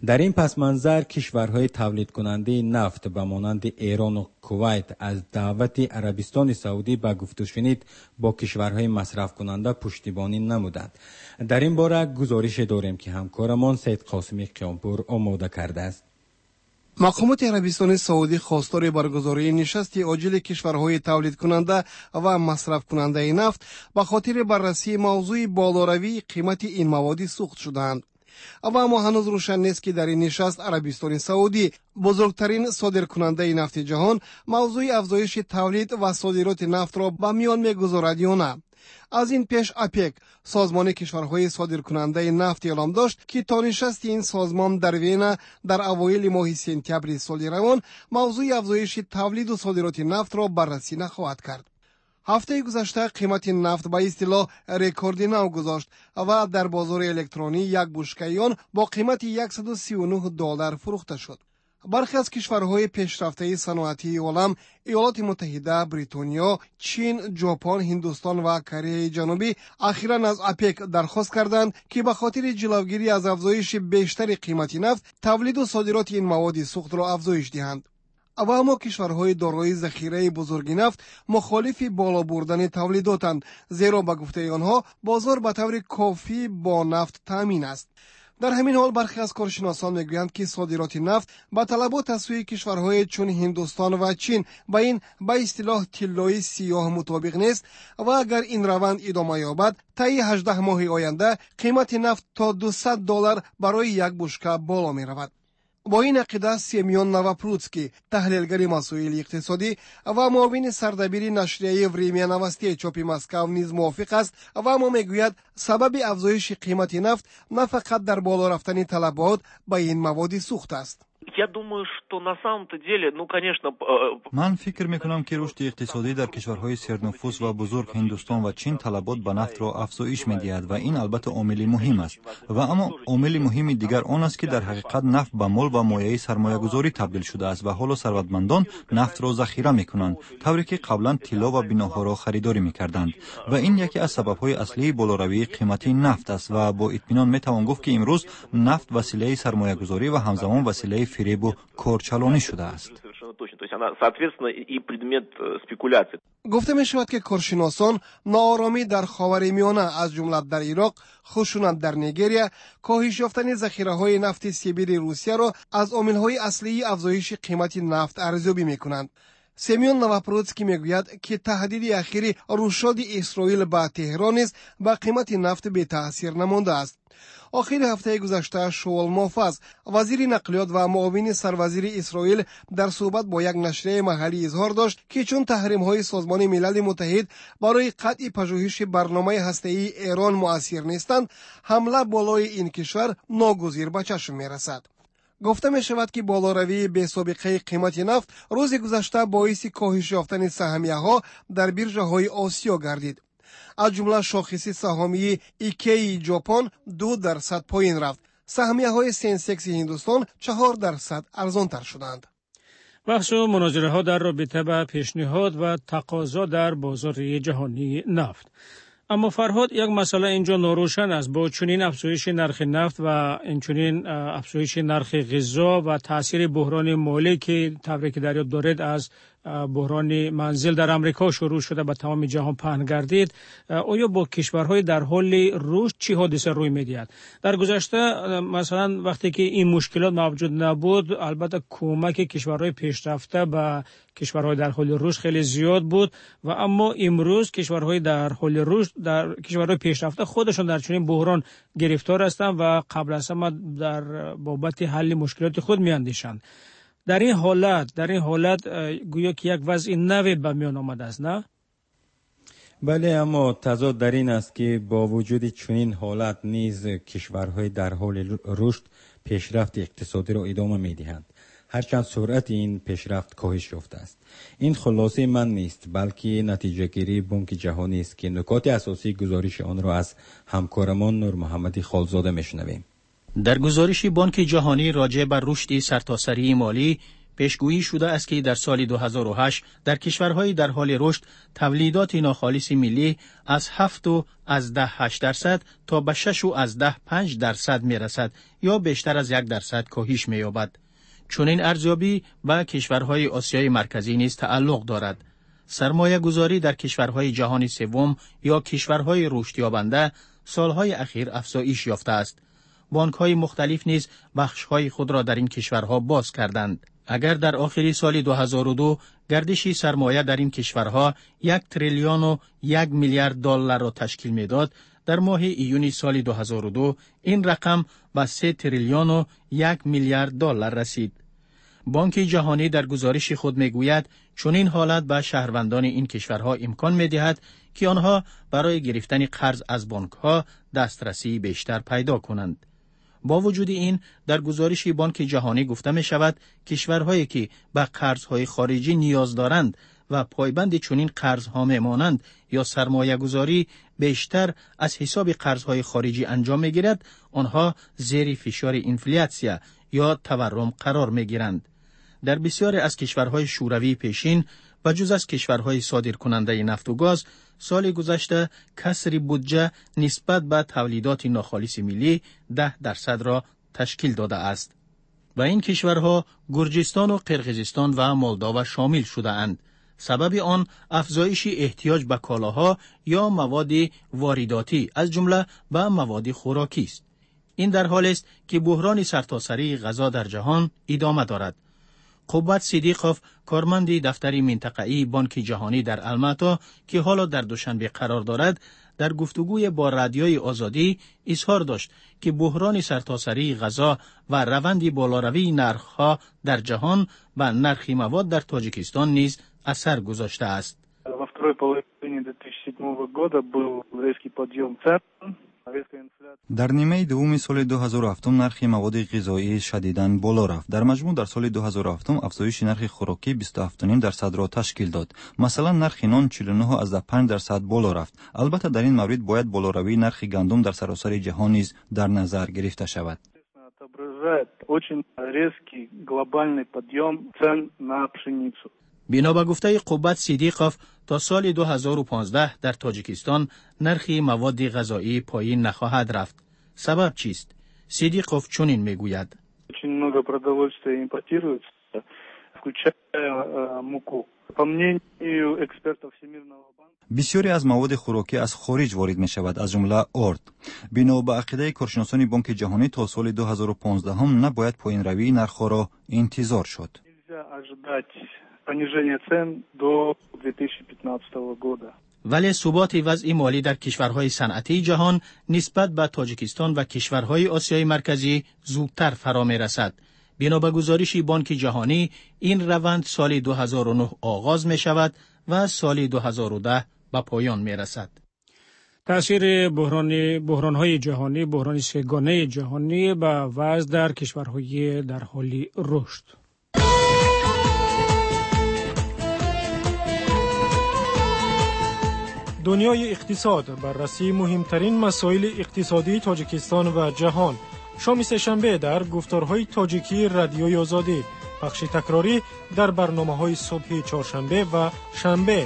در این پس منظر کشورهای تولید کننده نفت به مانند ایران و کویت از دعوت عربستان سعودی به گفت و شنید با کشورهای مصرف کننده پشتیبانی نمودند. در این باره گزارش داریم که همکارمان سید قاسمی قیامپور آماده کرده است. مقامات عربستان سعودی خواستار برگزاری نشست عاجل کشورهای تولید کننده و مصرف کننده نفت به خاطر بررسی موضوع بالاروی قیمت این مواد سوخت شدند. اما هنوز روشن نیست که در این نشست عربستان سعودی بزرگترین صادرکننده نفت جهان موضوع افزایش تولید و صادرات نفت را به میان میگذارد یا نه. از این پیش اپک سازمان کشورهای صادرکننده نفت اعلام داشت که تا نشست این سازمان در وینا در اوایل ماه سپتامبر سال روان موضوع افزایش تولید و صادرات نفت را بررسی نخواهد کرد. هفته گذشته قیمت نفت به اصطلاح رکورد نو گذاشت و در بازار الکترونی یک بشکه آن با قیمت $139 فروخته شد. برخی از کشورهای پیشرفته صنعتی عالم، ایالات متحده، بریتانیا، چین، ژاپن، هندوستان و کره جنوبی اخیراً از اپک درخواست کردند که به خاطر جلوگیری از افزایش بیشتر قیمت نفت، تولید و صادرات این مواد سوخت را افزایش دهند. اما کشورهای دارای ذخیره بزرگ نفت مخالف بالا بردن تولیداتند، زیرا به گفته آنها بازار به طور کافی با نفت تامین است. در همین حال برخی از کارشناسان میگویند که صادرات نفت با طلبات از سوی کشورهای چون هندوستان و چین به این به اصطلاح طلای سیاه مطابق نیست و اگر این روند ادامه یابد طی 18 ماه آینده قیمت نفت تا $200 برای یک بشکه بالا می رود. با این عقیده سیمیون نوپروتسکی تحلیلگر مسائل اقتصادی و معاون سردبیر نشریه وریمیا نوستی چاپ مسکو نیز موافق است و اما میگوید سبب افزایش قیمت نفت نه فقط در بالا رفتن طلبات به این مواد سوخت است. من فکر میکنم که رشد اقتصادی در کشورهای سرنفوس و بزرگ هندوستان و چین طلبات به نفت را افزایش میدهد و این البته عامل مهم است و اما عامل مهم دیگر آن است که در حقیقت نفت به مال و مایه سرمایه گذاری تبدیل شده است و حالا ثروتمندان نفت را ذخیره میکنند، طوری که قبلا طلا و بناها را خریداری میکردند و این یکی از سببهای اصلی بالاروی قیمت نفت است و با اطمینان میتوان گفت که امروز نفت وسیله سرمایه گذاری و همزمان وسیله فریب و کارچلانی شده است. گفته می شود که کارشناسان ناآرامی در خاورمیانه از جمله در عراق، خشونت در نیگریا، کاهش یافتن ذخیره‌های نفت سیبری روسیه را از عامل‌های اصلی افزایش قیمت نفت ارزیابی می‌کنند. سیمیون نوپروتسکی میگوید که تهدید اخیری رویداد اسرائیل به تهران است با قیمت نفت بی تأثیر نمانده است. آخر هفته گذشته شوال موفز وزیر نقلیات و معاون سروزیر اسرائیل در صحبت با یک نشریه محلی اظهار داشت که چون تحریم‌های سازمان ملل متحد برای قطع پژوهش برنامه هسته‌ای ایران مؤثر نیستند، حمله بالای این کشور ناگزیر به چشم می‌رسد. گفته می شود که بالاروی بی سابقه قیمت نفت روز گذشته باعث کاهش یافتن سهمیه‌ها در بیرژه‌های آسیا گردید. از جمله شاخص سهامی ایکی ژاپن 2% پایین رفت. سهمیه‌های سنسکس هندوستان 4% ارزان‌تر شدند. بحث و مناظره ها در رابطه با پیشنهاد و تقاضا در بازار جهانی نفت. اما فرهاد، یک مسئله اینجا ناروشن است. با چنین افزایش نرخ نفت و اینچنین افزایش نرخ غذا و تاثیر بحران مالی که تبریک دریافت دارد از بحران منزل در امریکا شروع شده به تمام جهان پهن گردید، آیا با کشورهای در حال رشد چی حادثه روی می‌دهد؟ در گذشته مثلا وقتی که این مشکلات موجود نبود، البته کمک کشورهای پیشرفته به کشورهای در حال رشد خیلی زیاد بود و اما امروز کشورهای در حال رشد، در کشورهای پیشرفته خودشون در چنین بحران گرفتار هستند و قبل از همه در بابت حل مشکلات خود میاندیشند. در این حالت گویا که یک وضع نوی به میان آمده است، نه؟ بله، اما تضاد در این است که با وجود چنین حالت نیز کشورهای در حال رشد پیشرفت اقتصادی را ادامه می‌دهند، هرچند سرعت این پیشرفت کاهش یافته است. این خلاصه من نیست، بلکه نتیجه گیری بانک جهانی است که نکات اساسی گزارش آن را از همکارمان نور محمدی خالزاده میشنویم. در گزارش بانک جهانی راجع بر رشد سرتاسری مالی، پیشگویی شده است که در سال 2008 در کشورهای در حال رشد تولیدات ناخالص ملی از 7.8% تا به 6.5% میرسد یا بیشتر از 1% کاهش می‌یابد. چون این ارزیابی به کشورهای آسیای مرکزی نیز تعلق دارد. سرمایه گذاری در کشورهای جهان سوم یا کشورهای رشد یابنده سالهای اخیر افزایش یافته است. بانک‌های مختلف نیز بخش‌های خود را در این کشورها باز کردند. اگر در آخر سال 2002 گردش سرمایه در این کشورها 1 تریلیون و 1 میلیارد دلار را تشکیل می‌داد، در ماه ایون سال 2002 این رقم به 3 تریلیون و 1 میلیارد دلار رسید. بانک جهانی در گزارش خود میگوید چون این حالت به شهروندان این کشورها امکان می‌دهد که آنها برای گرفتن قرض از بانک‌ها دسترسی بیشتر پیدا کنند. با وجود این در گزارش بانک جهانی گفته می شود کشورهایی که به قرضهای خارجی نیاز دارند و پایبند چنین قرضها میمانند یا سرمایه گذاری بیشتر از حساب قرضهای خارجی انجام می گیرد، آنها زیر فشار انفلاسیون یا تورم قرار می گیرند. در بسیاری از کشورهای شوروی پیشین و جز از کشورهای صادر کننده نفت و گاز، سال گذشته کسری بودجه نسبت به تولیدات ناخالص ملی 10% را تشکیل داده است. و این کشورها گرجستان و قرقیزستان و مولداوا شامل شده اند. سبب آن افزایش احتیاج به کالاها یا مواد وارداتی از جمله به مواد خوراکی است. این در حالی است که بحران سرتاسری غذا در جهان ادامه دارد. قوت صدیقوف، کارمند دفتر منطقه‌ای بانک جهانی در الماتا که حالا در دوشنبه قرار دارد، در گفتگوی با رادیوی آزادی اظهار داشت که بحران سرتاسری غذا و روند بالاروی نرخ‌ها در جهان و نرخ مواد در تاجیکستان نیز اثر گذاشته است. Во второй половине 2007 года был резкий подъем цен. در نیمه دوم سال 2007 نرخ مواد غذایی شدیداً بالا رفت. در مجموع در سال 2007 افزایش نرخ خوراکی 27.5% را تشکیل داد. مثلا نرخ نان 49.5% بالا رفت. البته در این مورد باید بالاروی نرخ گندم در سراسر جهان نیز در نظر گرفته شود. Очень резкий глобальный подъем цен на пшеницу. بنا به گفته قوت صدیقوف تا سال 2015 در تاجیکستان نرخ مواد غذایی پایین نخواهد رفت. سبب چیست؟ صدیقوف چنین میگوید. Очень много продовольствия импортируется, включая муку. По мнению экспертов Всемирного банка بسیاری از مواد خوراکی از خارج وارد می شود، از جمله آرد. بنا به عقیده کارشناسان بانک جهانی تا سال 2015 هم نباید پایین روی نرخ را انتظار شد. понижение цен до 2015 года. ولی ثبات وضع مالی در کشورهای صنعتی جهان نسبت به تاجیکستان و کشورهای آسیای مرکزی زودتر فرا می رسد. بنا به گزارش بانک جهانی این روند سال 2009 آغاز می شود و سال 2010 به پایان می رسد. تأثیر بحران‌های جهانی، بحران سه‌گانه جهانی به وضع در کشورهای در حال رشد. دنیای اقتصاد، بررسی مهمترین مسائل اقتصادی تاجیکستان و جهان. شام سه‌شنبه در گفتارهای تاجیکی رادیوی آزادی، پخش تکراری در برنامه‌های صبح چهارشنبه و شنبه.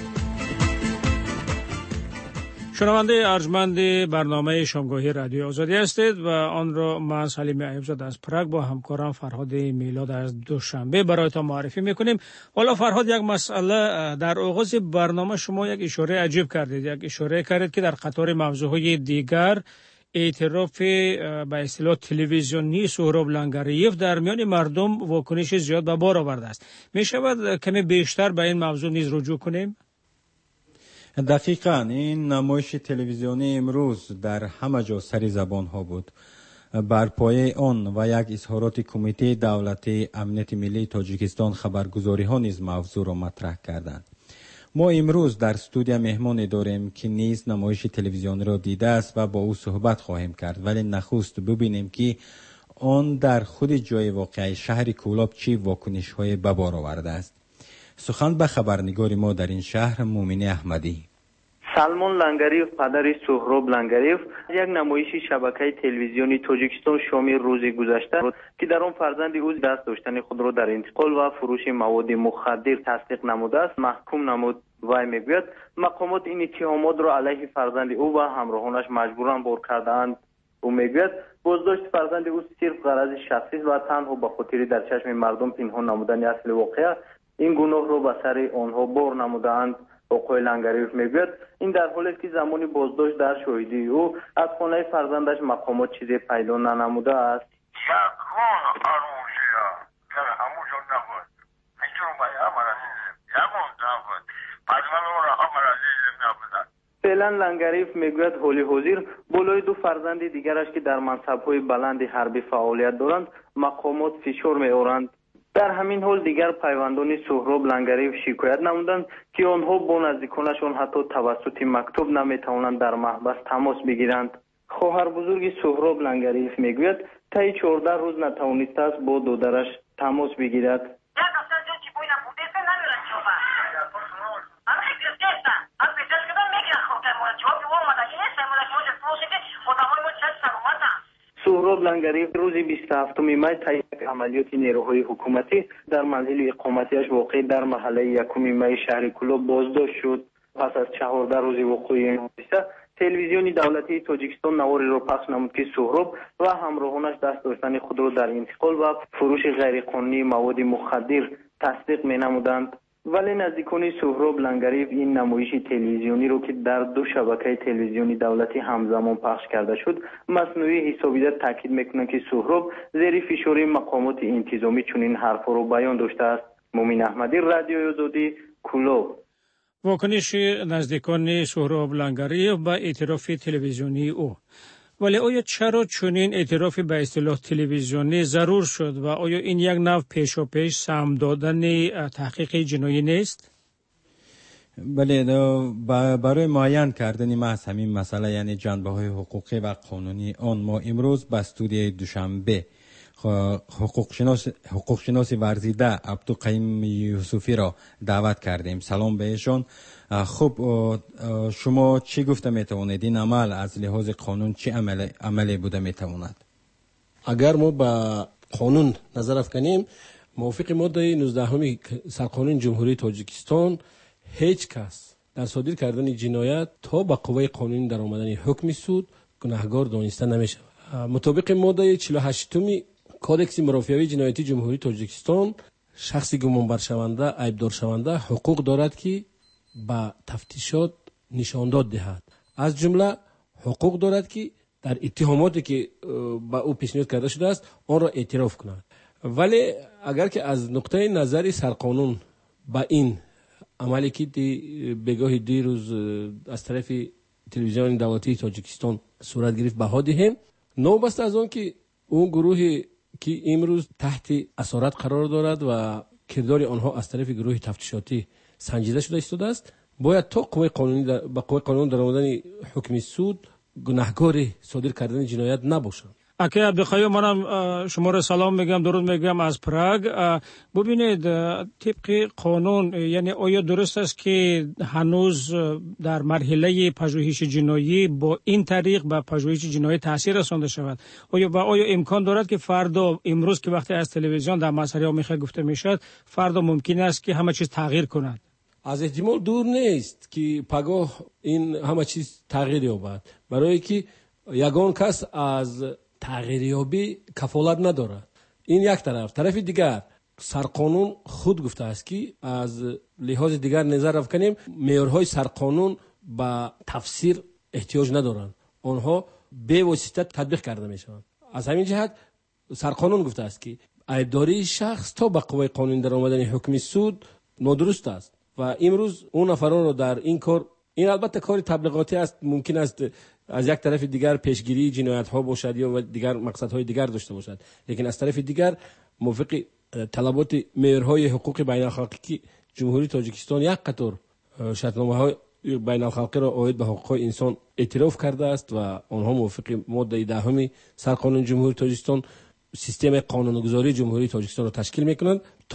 شنونده ارجمند برنامه شامگاهی رادیو آزادی هستید و آن را من سلیم ایوب‌زاده از پراگ با همکارم فرهاد میلاد از دوشنبه برایتان معرفی میکنیم. حالا فرهاد، یک مسئله در آغاز برنامه شما یک اشاره عجیب کردید، یک اشاره کردید که در قطار موضوعهای دیگر اعتراف به اصطلاح تلویزیونی سهراب لنگریف در میان مردم واکنش زیاد به بار آورده است. می شود کمی بیشتر به این موضوع نیز رجوع کنیم؟ دقیقاً این نمایش تلویزیونی امروز در همه جا سری زبان ها بود. بر پایه آن و یک اظهارات کمیته دولتی امنیت ملی تاجیکستان خبرگزاری ها نیز موضوع را مطرح کردند. ما امروز در استودیو مهمانی داریم که نیز نمایش تلویزیونی را دیده است و با او صحبت خواهیم کرد، ولی نخست ببینیم که آن در خود جای واقعی شهر کولاب چی واکنش های به بار آورده است. سخن به خبرنگار ما در این شهر مومنی احمدی. سلمان لنگریف پدر سهراب لنگریف یک نمایش شبکه تلویزیونی تاجیکستان شام روز گذشته که در آن فرزند او دست داشتن خود را در انتقال و فروش مواد مخدر تصدیق نموده است محکوم نمود. وی میگوید مقامات این اتهامات را علیه فرزند او و همراهانش مجبورا بار کرده‌اند. او میگوید بازداشت فرزند او صرف غرض شخصی و تنها به خاطر در چشم مردم پنهان نمودن اصل واقعه این گناه را به سر آنها بار نموده‌اند. آقای لنگریف میگوید این در حالی است که زمانی بازداشت در شاهدی او از خانه فرزندش مقامات چیزی پیدا ننموده است. فعلا لنگریف میگوید حالی حاضر بالای دو فرزند دیگرش که در منصب‌های بلند حربی فعالیت دارند مقامات فشار می‌آورند. در همین حال دیگر پیوندان سهراب لنگریف شکایت نمودند که آنها با نزدیکانشان حتی توسط مکتوب نمیتوانند در محبس تماس بگیرند. خواهر بزرگ سهراب لنگریف میگوید طی 14 روز نتوانسته است با دادرش تماس بگیرد. سهراب لنگریف روز 27 می طی عملیات نیروهای حکومتی در منزل اقامتیش واقع در محله 1 می شهر کلوب بازداشت شد. پس از 14 روز وقوع این حادثه تلویزیون دولتی تاجیکستان نواری را پخش نمود که سهراب و همراهانش دست داشتن خود را در انتقال و فروش غیرقانونی مواد مخدر تصدیق می نمودند. ولی نزدیکان سهراب لنگریف این نمایش تلویزیونی رو که در 2 شبکه تلویزیونی دولتی همزمان پخش کرده شد مصنوعی حسابیده تاکید میکنند که سهراب زیر فشار مقامات انتظامی چنین حرفا رو بیان داشته است. مومن احمدی، رادیوی آزادی، کلوب. واکنش نزدیکان سهراب لنگریف به اعتراف تلویزیونی او. ولی آیا چرا چنین اعترافی به اصطلاح تلویزیونی ضرور شد و آیا این یک نوع پیشاپیش سهم دادن تحقیق جنایی نیست؟ بله، برای معین کردن محض همین مسئله یعنی جنبه‌های حقوقی و قانونی آن ما امروز به استودیوی دوشنبه حقوق شناس ورزیده عبدالقیم یوسفی را دعوت کردیم. سلام به ایشان. خب شما چی گفته میتوانید این عمل از لحاظ قانون چی عملی بوده میتواند؟ اگر ما با قانون نظر افکنیم موافق ماده 19 سرقانون جمهوری تاجیکستان هیچ کس در صادر کردن جنایت تا به قوه قانونی در آمدن حکم سود گناهکار دانسته نمیشه. مطابق ماده 48 کودکس مرافعه جنایتی جمهوری تاجیکستان شخصی گمانبر شونده عیبدار شونده حقوق دارد که با تفتیشات نشانداد دهد. از جمله حقوق دارد که در اتهاماتی که با او پیشنهاد کرده شده است آن را اعتراف کند. ولی اگر که از نقطه نظر سرقانون با این عملی که بگاهی دیروز از طرف تلویزیون دولتی تاجیکستان صورت گرفت بها دهیم، نوبست از آن که اون گروهی که امروز تحت اسارت قرار دارد و کردار آنها از طرف گروه تفتیشاتی سنجیده شده ایستاده است باید تا قوه قانونی با قوه قانون در آمدن حکم سود گناهکار صادر کردن جنایت نباشند. اکی عبدالخیو منم شما را سلام میگم، درود میگم از پراگ. ببینید طبق قانون یعنی آیا درست است که هنوز در مرحله پژوهش جنایی با این طریق به پژوهش جنایی تاثیر رسانده شود؟ آیا امکان دارد که فردا امروز که وقتی از تلویزیون در مسئله آمیخه گفته میشد فردا ممکن است که همه چیز تغییر کند؟ از احتمال دور نیست که پگاه این همه چیز تغییر یابد، برای که یگان کس از تغییریابی کفالت ندارد. این یک طرف دیگر سرقانون خود گفته است که از لحاظ دیگر نظر افکنیم معیارهای سرقانون با تفسیر احتیاج ندارند، آنها به واسطه تطبیق کرده میشوند. از همین جهت سرقانون گفته است که عیبداری شخص تا به قوه قانونی در آمدن حکم سود نادرست است و امروز اون نفران رو در این کار، این البته کار تبلیغاتی است، ممکن است از یک طرف دیگر پیشگیری جنایت ها باشد یا دیگر مقصدهای دیگر داشته باشد، لیکن از طرف دیگر موافق طلبات معیارهای حقوق بین الخلقی که جمهوری تاجیکستان یک قطار شرطنامه های بین الخلقی را عاید به حقوق انسان اعتراف کرده است و آنها موافق ماده 10 سرقانون جمهوری تاجیکستان سیستم قانونگذاری جمهوری تاجیکستان را تشکیل میکنند تا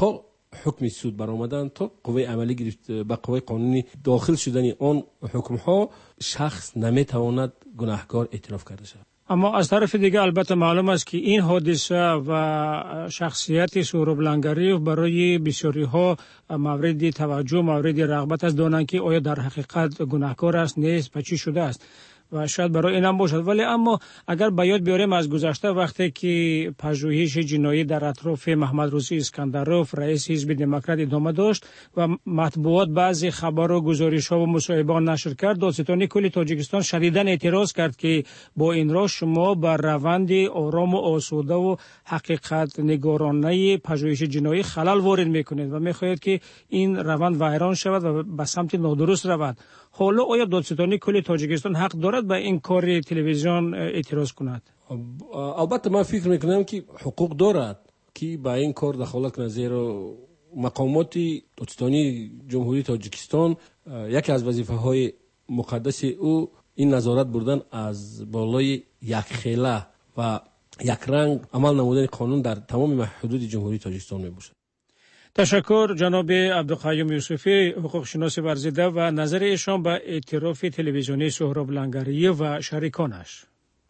حکم سود برآمدن تا قوه عملی گرفت به قوه قانونی داخل شدن آن حکم ها شخص نمیتواند گناهکار اعتراف کرده شود. اما از طرف دیگه البته معلوم است که این حادثه و شخصیت سهراب لنگریف برای بسیاری ها مورد توجه، مورد رغبت است دانند که آیا در حقیقت گناهکار است نیست و چی شده است و شاید برای اینم باشد. ولی اما اگر به یاد بیاریم از گذشته وقتی که پژوهش جنایی در اطراف محمد روزی اسکندروف رئیس حزب دموکرات ادامه داشت و مطبوعات بعضی خبر و گزارش ها و مصاحبه نشر کرد، دادستانی کل تاجیکستان شدیداً اعتراض کرد که با این راه شما بر روند آرام و آسوده و حقیقت نگارانه پژوهش جنایی خلل وارد میکنید و میخواهید که این روند ویران شود و به سمت نادرست رود. حالا آیا دادستانی کل تاجیکستان حق دارد به این کار تلویزیون اعتراض کند؟ البته من فکر میکنم که حقوق دارد که به این کار دخالت کنه، زیرا مقامات دادستانی جمهوری تاجیکستان یکی از وظیفه های مقدس او این نظارت بردن از بالای یک خیله و یک رنگ عمل نمودن قانون در تمام حدود جمهوری تاجیکستان می باشد. تشکر جناب عبدالقیوم یوسفی، حقوق شناس ورزیده و نظر ایشان به اعتراف تلویزیونی سهراب لنگریف و شریکانش.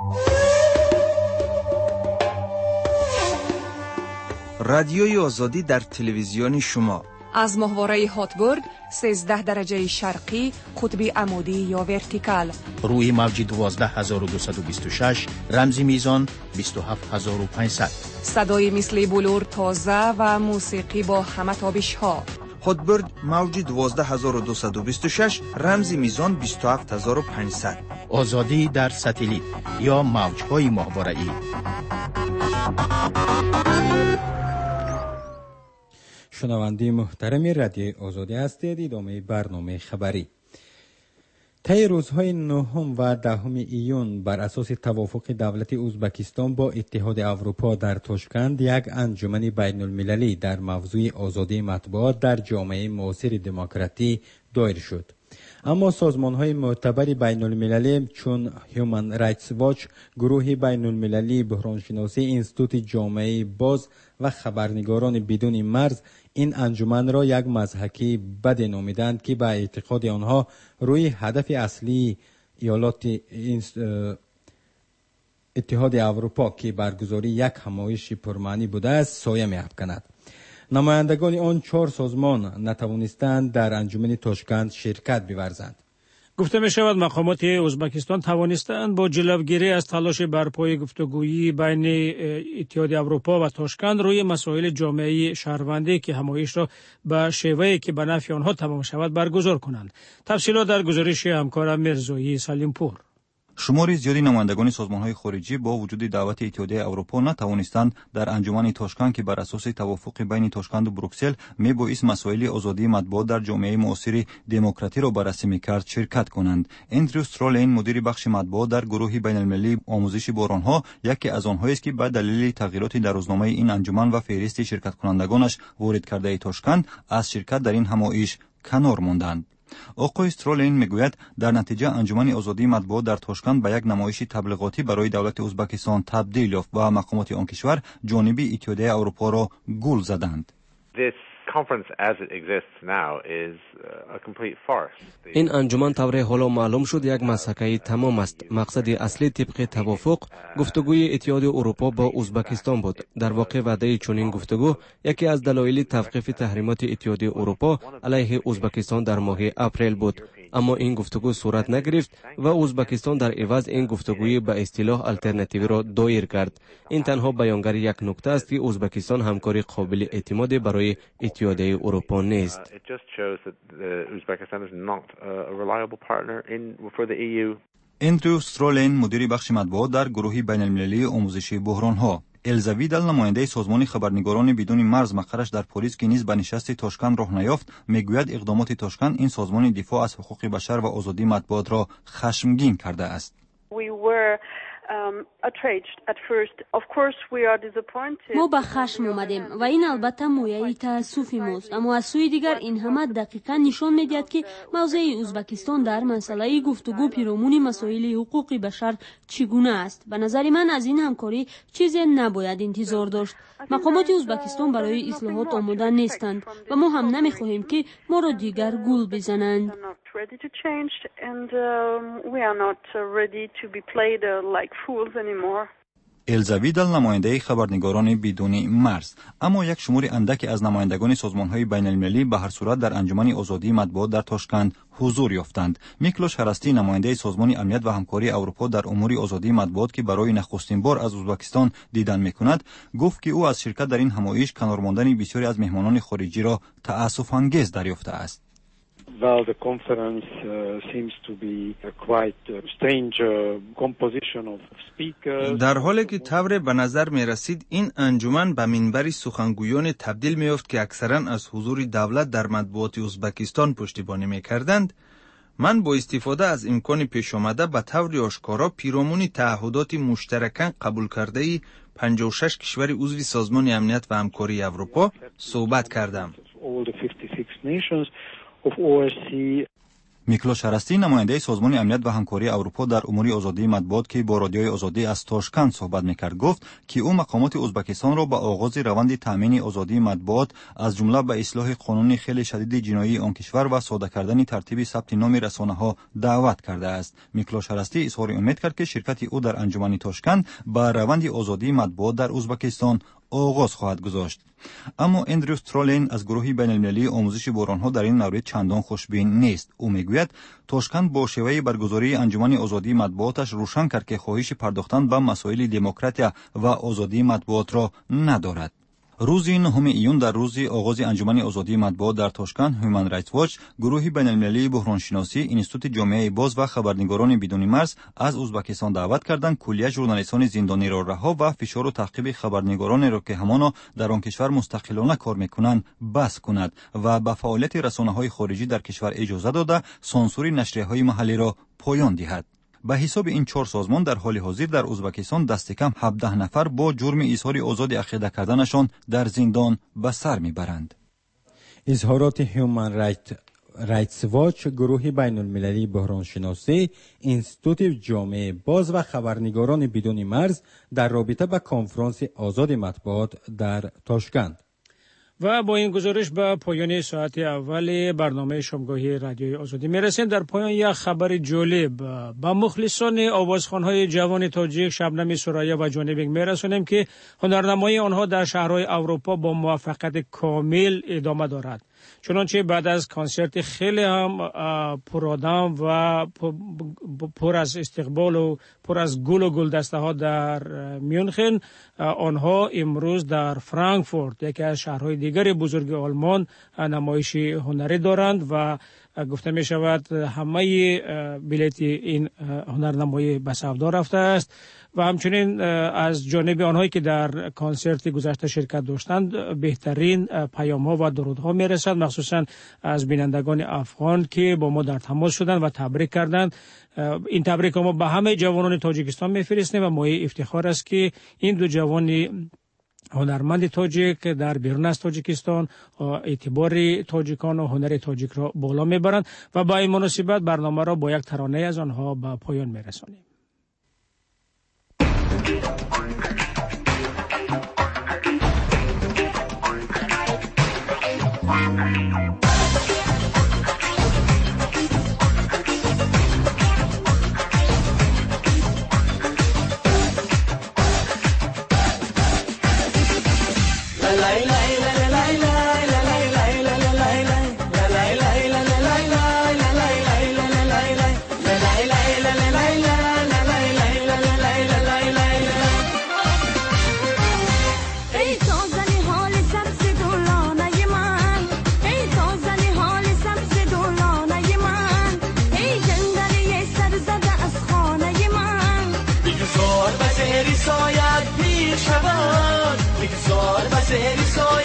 رادیوی آزادی در تلویزیون شما از ماهواره هاتبرد 13 درجه شرقی قطب عمودی یا ورتیکال روی موج 12226 رمزی میزان 27500 صدای مثل بلور تازه و موسیقی با همه تابش ها. هاتبرد موج 12226 رمزی میزان 27500 آزادی در ساتلیت یا موج‌های ماهواره‌ای. شنونده محترم رادیوی آزادی هستید. ادامه برنامه خبری. طی روزهای 9 و 10 ایون بر اساس توافق دولت ازبکستان با اتحاد اروپا در تاشکند یک انجمن بین المللی در موضوع آزادی مطبوعات در جامعه معاصر دموکراتی دایر شد. اما سازمان‌های معتبر بین المللی چون هیومن رایتس واچ، گروه بین المللی بحرانشناسی، اینستیتوت جامعه باز و خبرنگاران بدون مرز این انجمن را یک مضحکی بد نامیدند که به اعتقاد آنها روی هدف اصلی ایالات اتحاد اروپا که برگزاری یک همایش پرمعنی بوده است سایه می‌افکند. نمایندگان آن 4 سازمان نتوانستند در انجمن تاشکند شرکت بورزند. گفته می شود مقامات ازبکستان توانستند با جلوگیری از تلاش برپای گفتگویی بین اتحاد اروپا و تاشکند روی مسائل جامعه شهروندی که همایش را به شیوهی که به نفع آنها تمام شود برگزار کنند. تفصیلات در گزارش همکارم مرزایی سلیمپور. شماری زیادی نمایندگان سازمان‌های خارجی با وجود دعوت اتحادیه اروپا نتوانستند در انجمن تاشکند که بر اساس توافق بین تاشکند و بروکسل میبایست مسائل آزادی مطبوعات در جامعه معاصر دموکراتی را بررسی می‌کرد شرکت کنند. اندرو استرالین مدیر بخش مطبوعات در گروه بین‌المللی آموزش بارانها یکی از آنهایی است که به دلیل تغییراتی در روزنامه این انجمن و فهرست شرکت کنندگانش وارد کرده تاشکند از شرکت در این همایش کنار ماندند. آقای استرالین میگوید در نتیجه انجمن آزادی مطبوعات در تاشکند به یک نمایش تبلیغاتی برای دولت ازبکستان تبدیل یافت و مقامات آن کشور جانب اتحادیه اروپا را گول زدند. این انجمن طور حالا معلوم شد یک مسحکه تمام است. مقصد اصلی طبق توافق گفتگوی اتحاد اروپا با ازبکستان بود. در واقع وعده چنین گفتگو یکی از دلایل توقیف تحریمات اتحاد اروپا علیه ازبکستان در ماه اپریل بود، اما این گفتگو صورت نگرفت و ازبکستان در عوض این گفتگوی به اصطلاح الटरनेटिव را دایر کرد. این تنها بیانگر یک نکته است که ازبکستان همکاری قابل اعتماد برای اتحادیه اروپا نیست. اندرو استرالین مدیر بخش مطبوعات در گروه بین‌المللی آموزشی بحرانها. الزویدل نماینده سازمان خبرنگاران بدون مرز مقرش در پاریس که نیز به نشست تاشکند راه نیافت میگوید اقدامات تاشکند این سازمان دفاع از حقوق بشر و آزادی مطبوعات را خشمگین کرده است. ما به خشم اومدیم و این البته مویای تأسفی ماست، اما از سوی دیگر این همه دقیقا نشان میدهد که موضع ازبکستان در مسئله گفتگو پیرامون مسائل حقوق بشر چگونه است. به نظر من از این همکاری چیزی نباید انتظار داشت. مقامات ازبکستان برای اصلاحات آماده نیستند و ما هم نمیخواهیم که ما را دیگر گول بزنند. الزاویدل نماینده خبرنگاران بدون مرز، اما یک شمار اندک از نمایندگان سازمان‌های بین‌المللی به هر صورت در انجمن آزادی مطبوعات در تاشکند حضور یافتند. میکلوش هراستی نماینده سازمان امنیت و همکاری اروپا در امور آزادی مطبوعات که برای نخستین بار از ازبکستان دیدن میکند، گفت که او از شرکت در این همایش کنار ماندن بسیاری از مهمانان خارجی را تأسف انگیز دریافته است. Well, the conference seems to be a quite strange composition of speakers. در حالی که طور به نظر می رسید این انجمن به منبر سخنگویان تبدیل می یافت که اکثرا از حضور دولت در مطبوعات ازبکستان پشتیبانی می کردند، من با استفاده از امکان پیش آمده به طور آشکارا پیرامون تعهدات مشترکاً قبول کرده 56 کشور عضو سازمان امنیت و همکاری اروپا صحبت کردم. میکلوش هراستی نماینده سازمان امنیت و همکاری اروپا در امور آزادی مطبوعات که با رادیوی آزادی از تاشکند صحبت میکرد گفت که او مقامات ازبکستان را به آغاز روند تامین آزادی مطبوعات از جمله به اصلاح قانون خیلی شدید جنایی آن کشور و ساده کردن ترتیب ثبت نام رسانه‌ها دعوت کرده است. میکلوش هراستی اظهار امید کرد که شرکت او در انجمن تاشکند به روند آزادی مطبوعات در ازبکستان آغاز خواهد گذاشت. اما اندرو سترولین از گروه بین‌المللی آموزش بحران‌ها در این مورد چندان خوشبین نیست. او میگوید تاشکند با شیوه برگزاری انجمن آزادی مطبوعاتش روشن کرد که خواهش پرداختن به مسائل دموکراتیا و آزادی مطبوعات را ندارد. روز 9 ایون در روز آغاز انجمن آزادی مطبوعات در تاشکند، هیومن رایتس واچ، گروه بین‌المللی بحرانشناسی، اینستیتوت جامعه باز و خبرنگاران بدون مرز از ازبکستان دعوت کردند کلیه ژورنالیستان زندانی را رها و فشار و تعقیب خبرنگاران را که همانا در آن کشور مستقلانه کار میکنند بس کند و به فعالیت رسانه‌های خارجی در کشور اجازه داده سانسور نشریه‌های محلی را پایان دهد. به حساب این 4 سازمان در حال حاضر در ازبکستان دست کم 17 نفر با جرم اظهار آزادی عقیده کردنشان در زندان به سر میبرند. اظهارات هیومن رایتس واچ، گروه بین المللی بحرانشناسی، اینستیتوت جامعه باز و خبرنگاران بدون مرز در رابطه با کنفرانس آزاد مطبوعات در تاشکند. و با این گزارش به پایان ساعت اول برنامه شامگاهی رادیوی آزادی میرسیم. در پایان یک خبر جالب با مخلصان آوازخوان‌های جوان تاجیک شبنم سرایه و جانبینگ میرسونیم که هنرنمایی آنها در شهرهای اروپا با موفقیت کامل ادامه دارد. چنانچه بعد از کنسرت خیلی هم پرآدم و پر از استقبال و پر از گل و گلدسته ها در میونخن، آنها امروز در فرانکفورت، یکی از شهرهای دیگر بزرگ آلمان، نمایش هنری دارند و گفته می شود همه بلیت این هنرنمایی به سودا رفته است و همچنین از جانب آنهایی که در کنسرت گذشته شرکت داشتند بهترین پیام ها و درودها می رسد، مخصوصا از بینندگان افغان که با ما در تماس شدند و تبریک کردند. این تبریک ما به همه جوانان تاجیکستان میفرستیم و مایه افتخار است که این دو جوان هنرمند تاجیک در بیرون از تاجیکستان اعتبار تاجیکان و هنر تاجیک را بالا میبرند و با این مناسبت برنامه را با یک ترانه از آنها به پایان میرسانیم. بگذار بزهری سایت پیر شود، بگذار بزهری سایت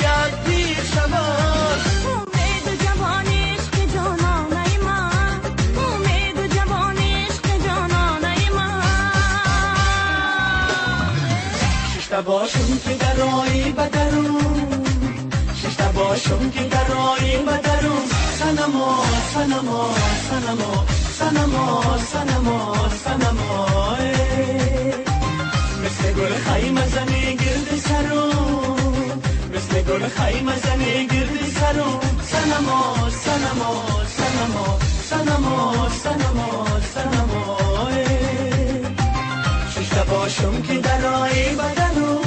باشم که در رایی بدرون، شش باشم که در رایی بدرون. سنما سنما سنما سنما سنما سنما مثل گل خیمه زنی گرد سرم، مثل گل خیمه زنی گرد سرم. سنما سنما سنما سنما سنما سنما شش باشم که در رایی بدنم.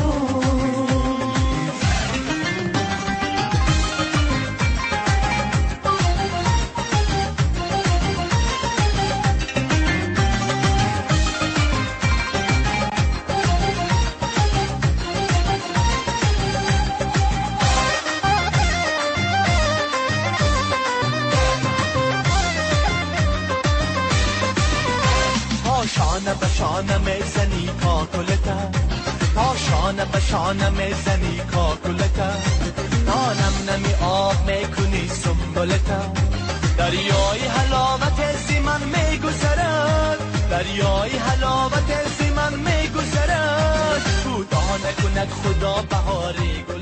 شانه به شانه میزنی کاکلتا، تا شانه به شانه میزنی کاکلتا، تا نم نمی آب میکنی سنبلتا. دریای حلاوت زی من میگذرد، دریای حلاوت زی من میگذرد. کوتاه نکند خدا بهاری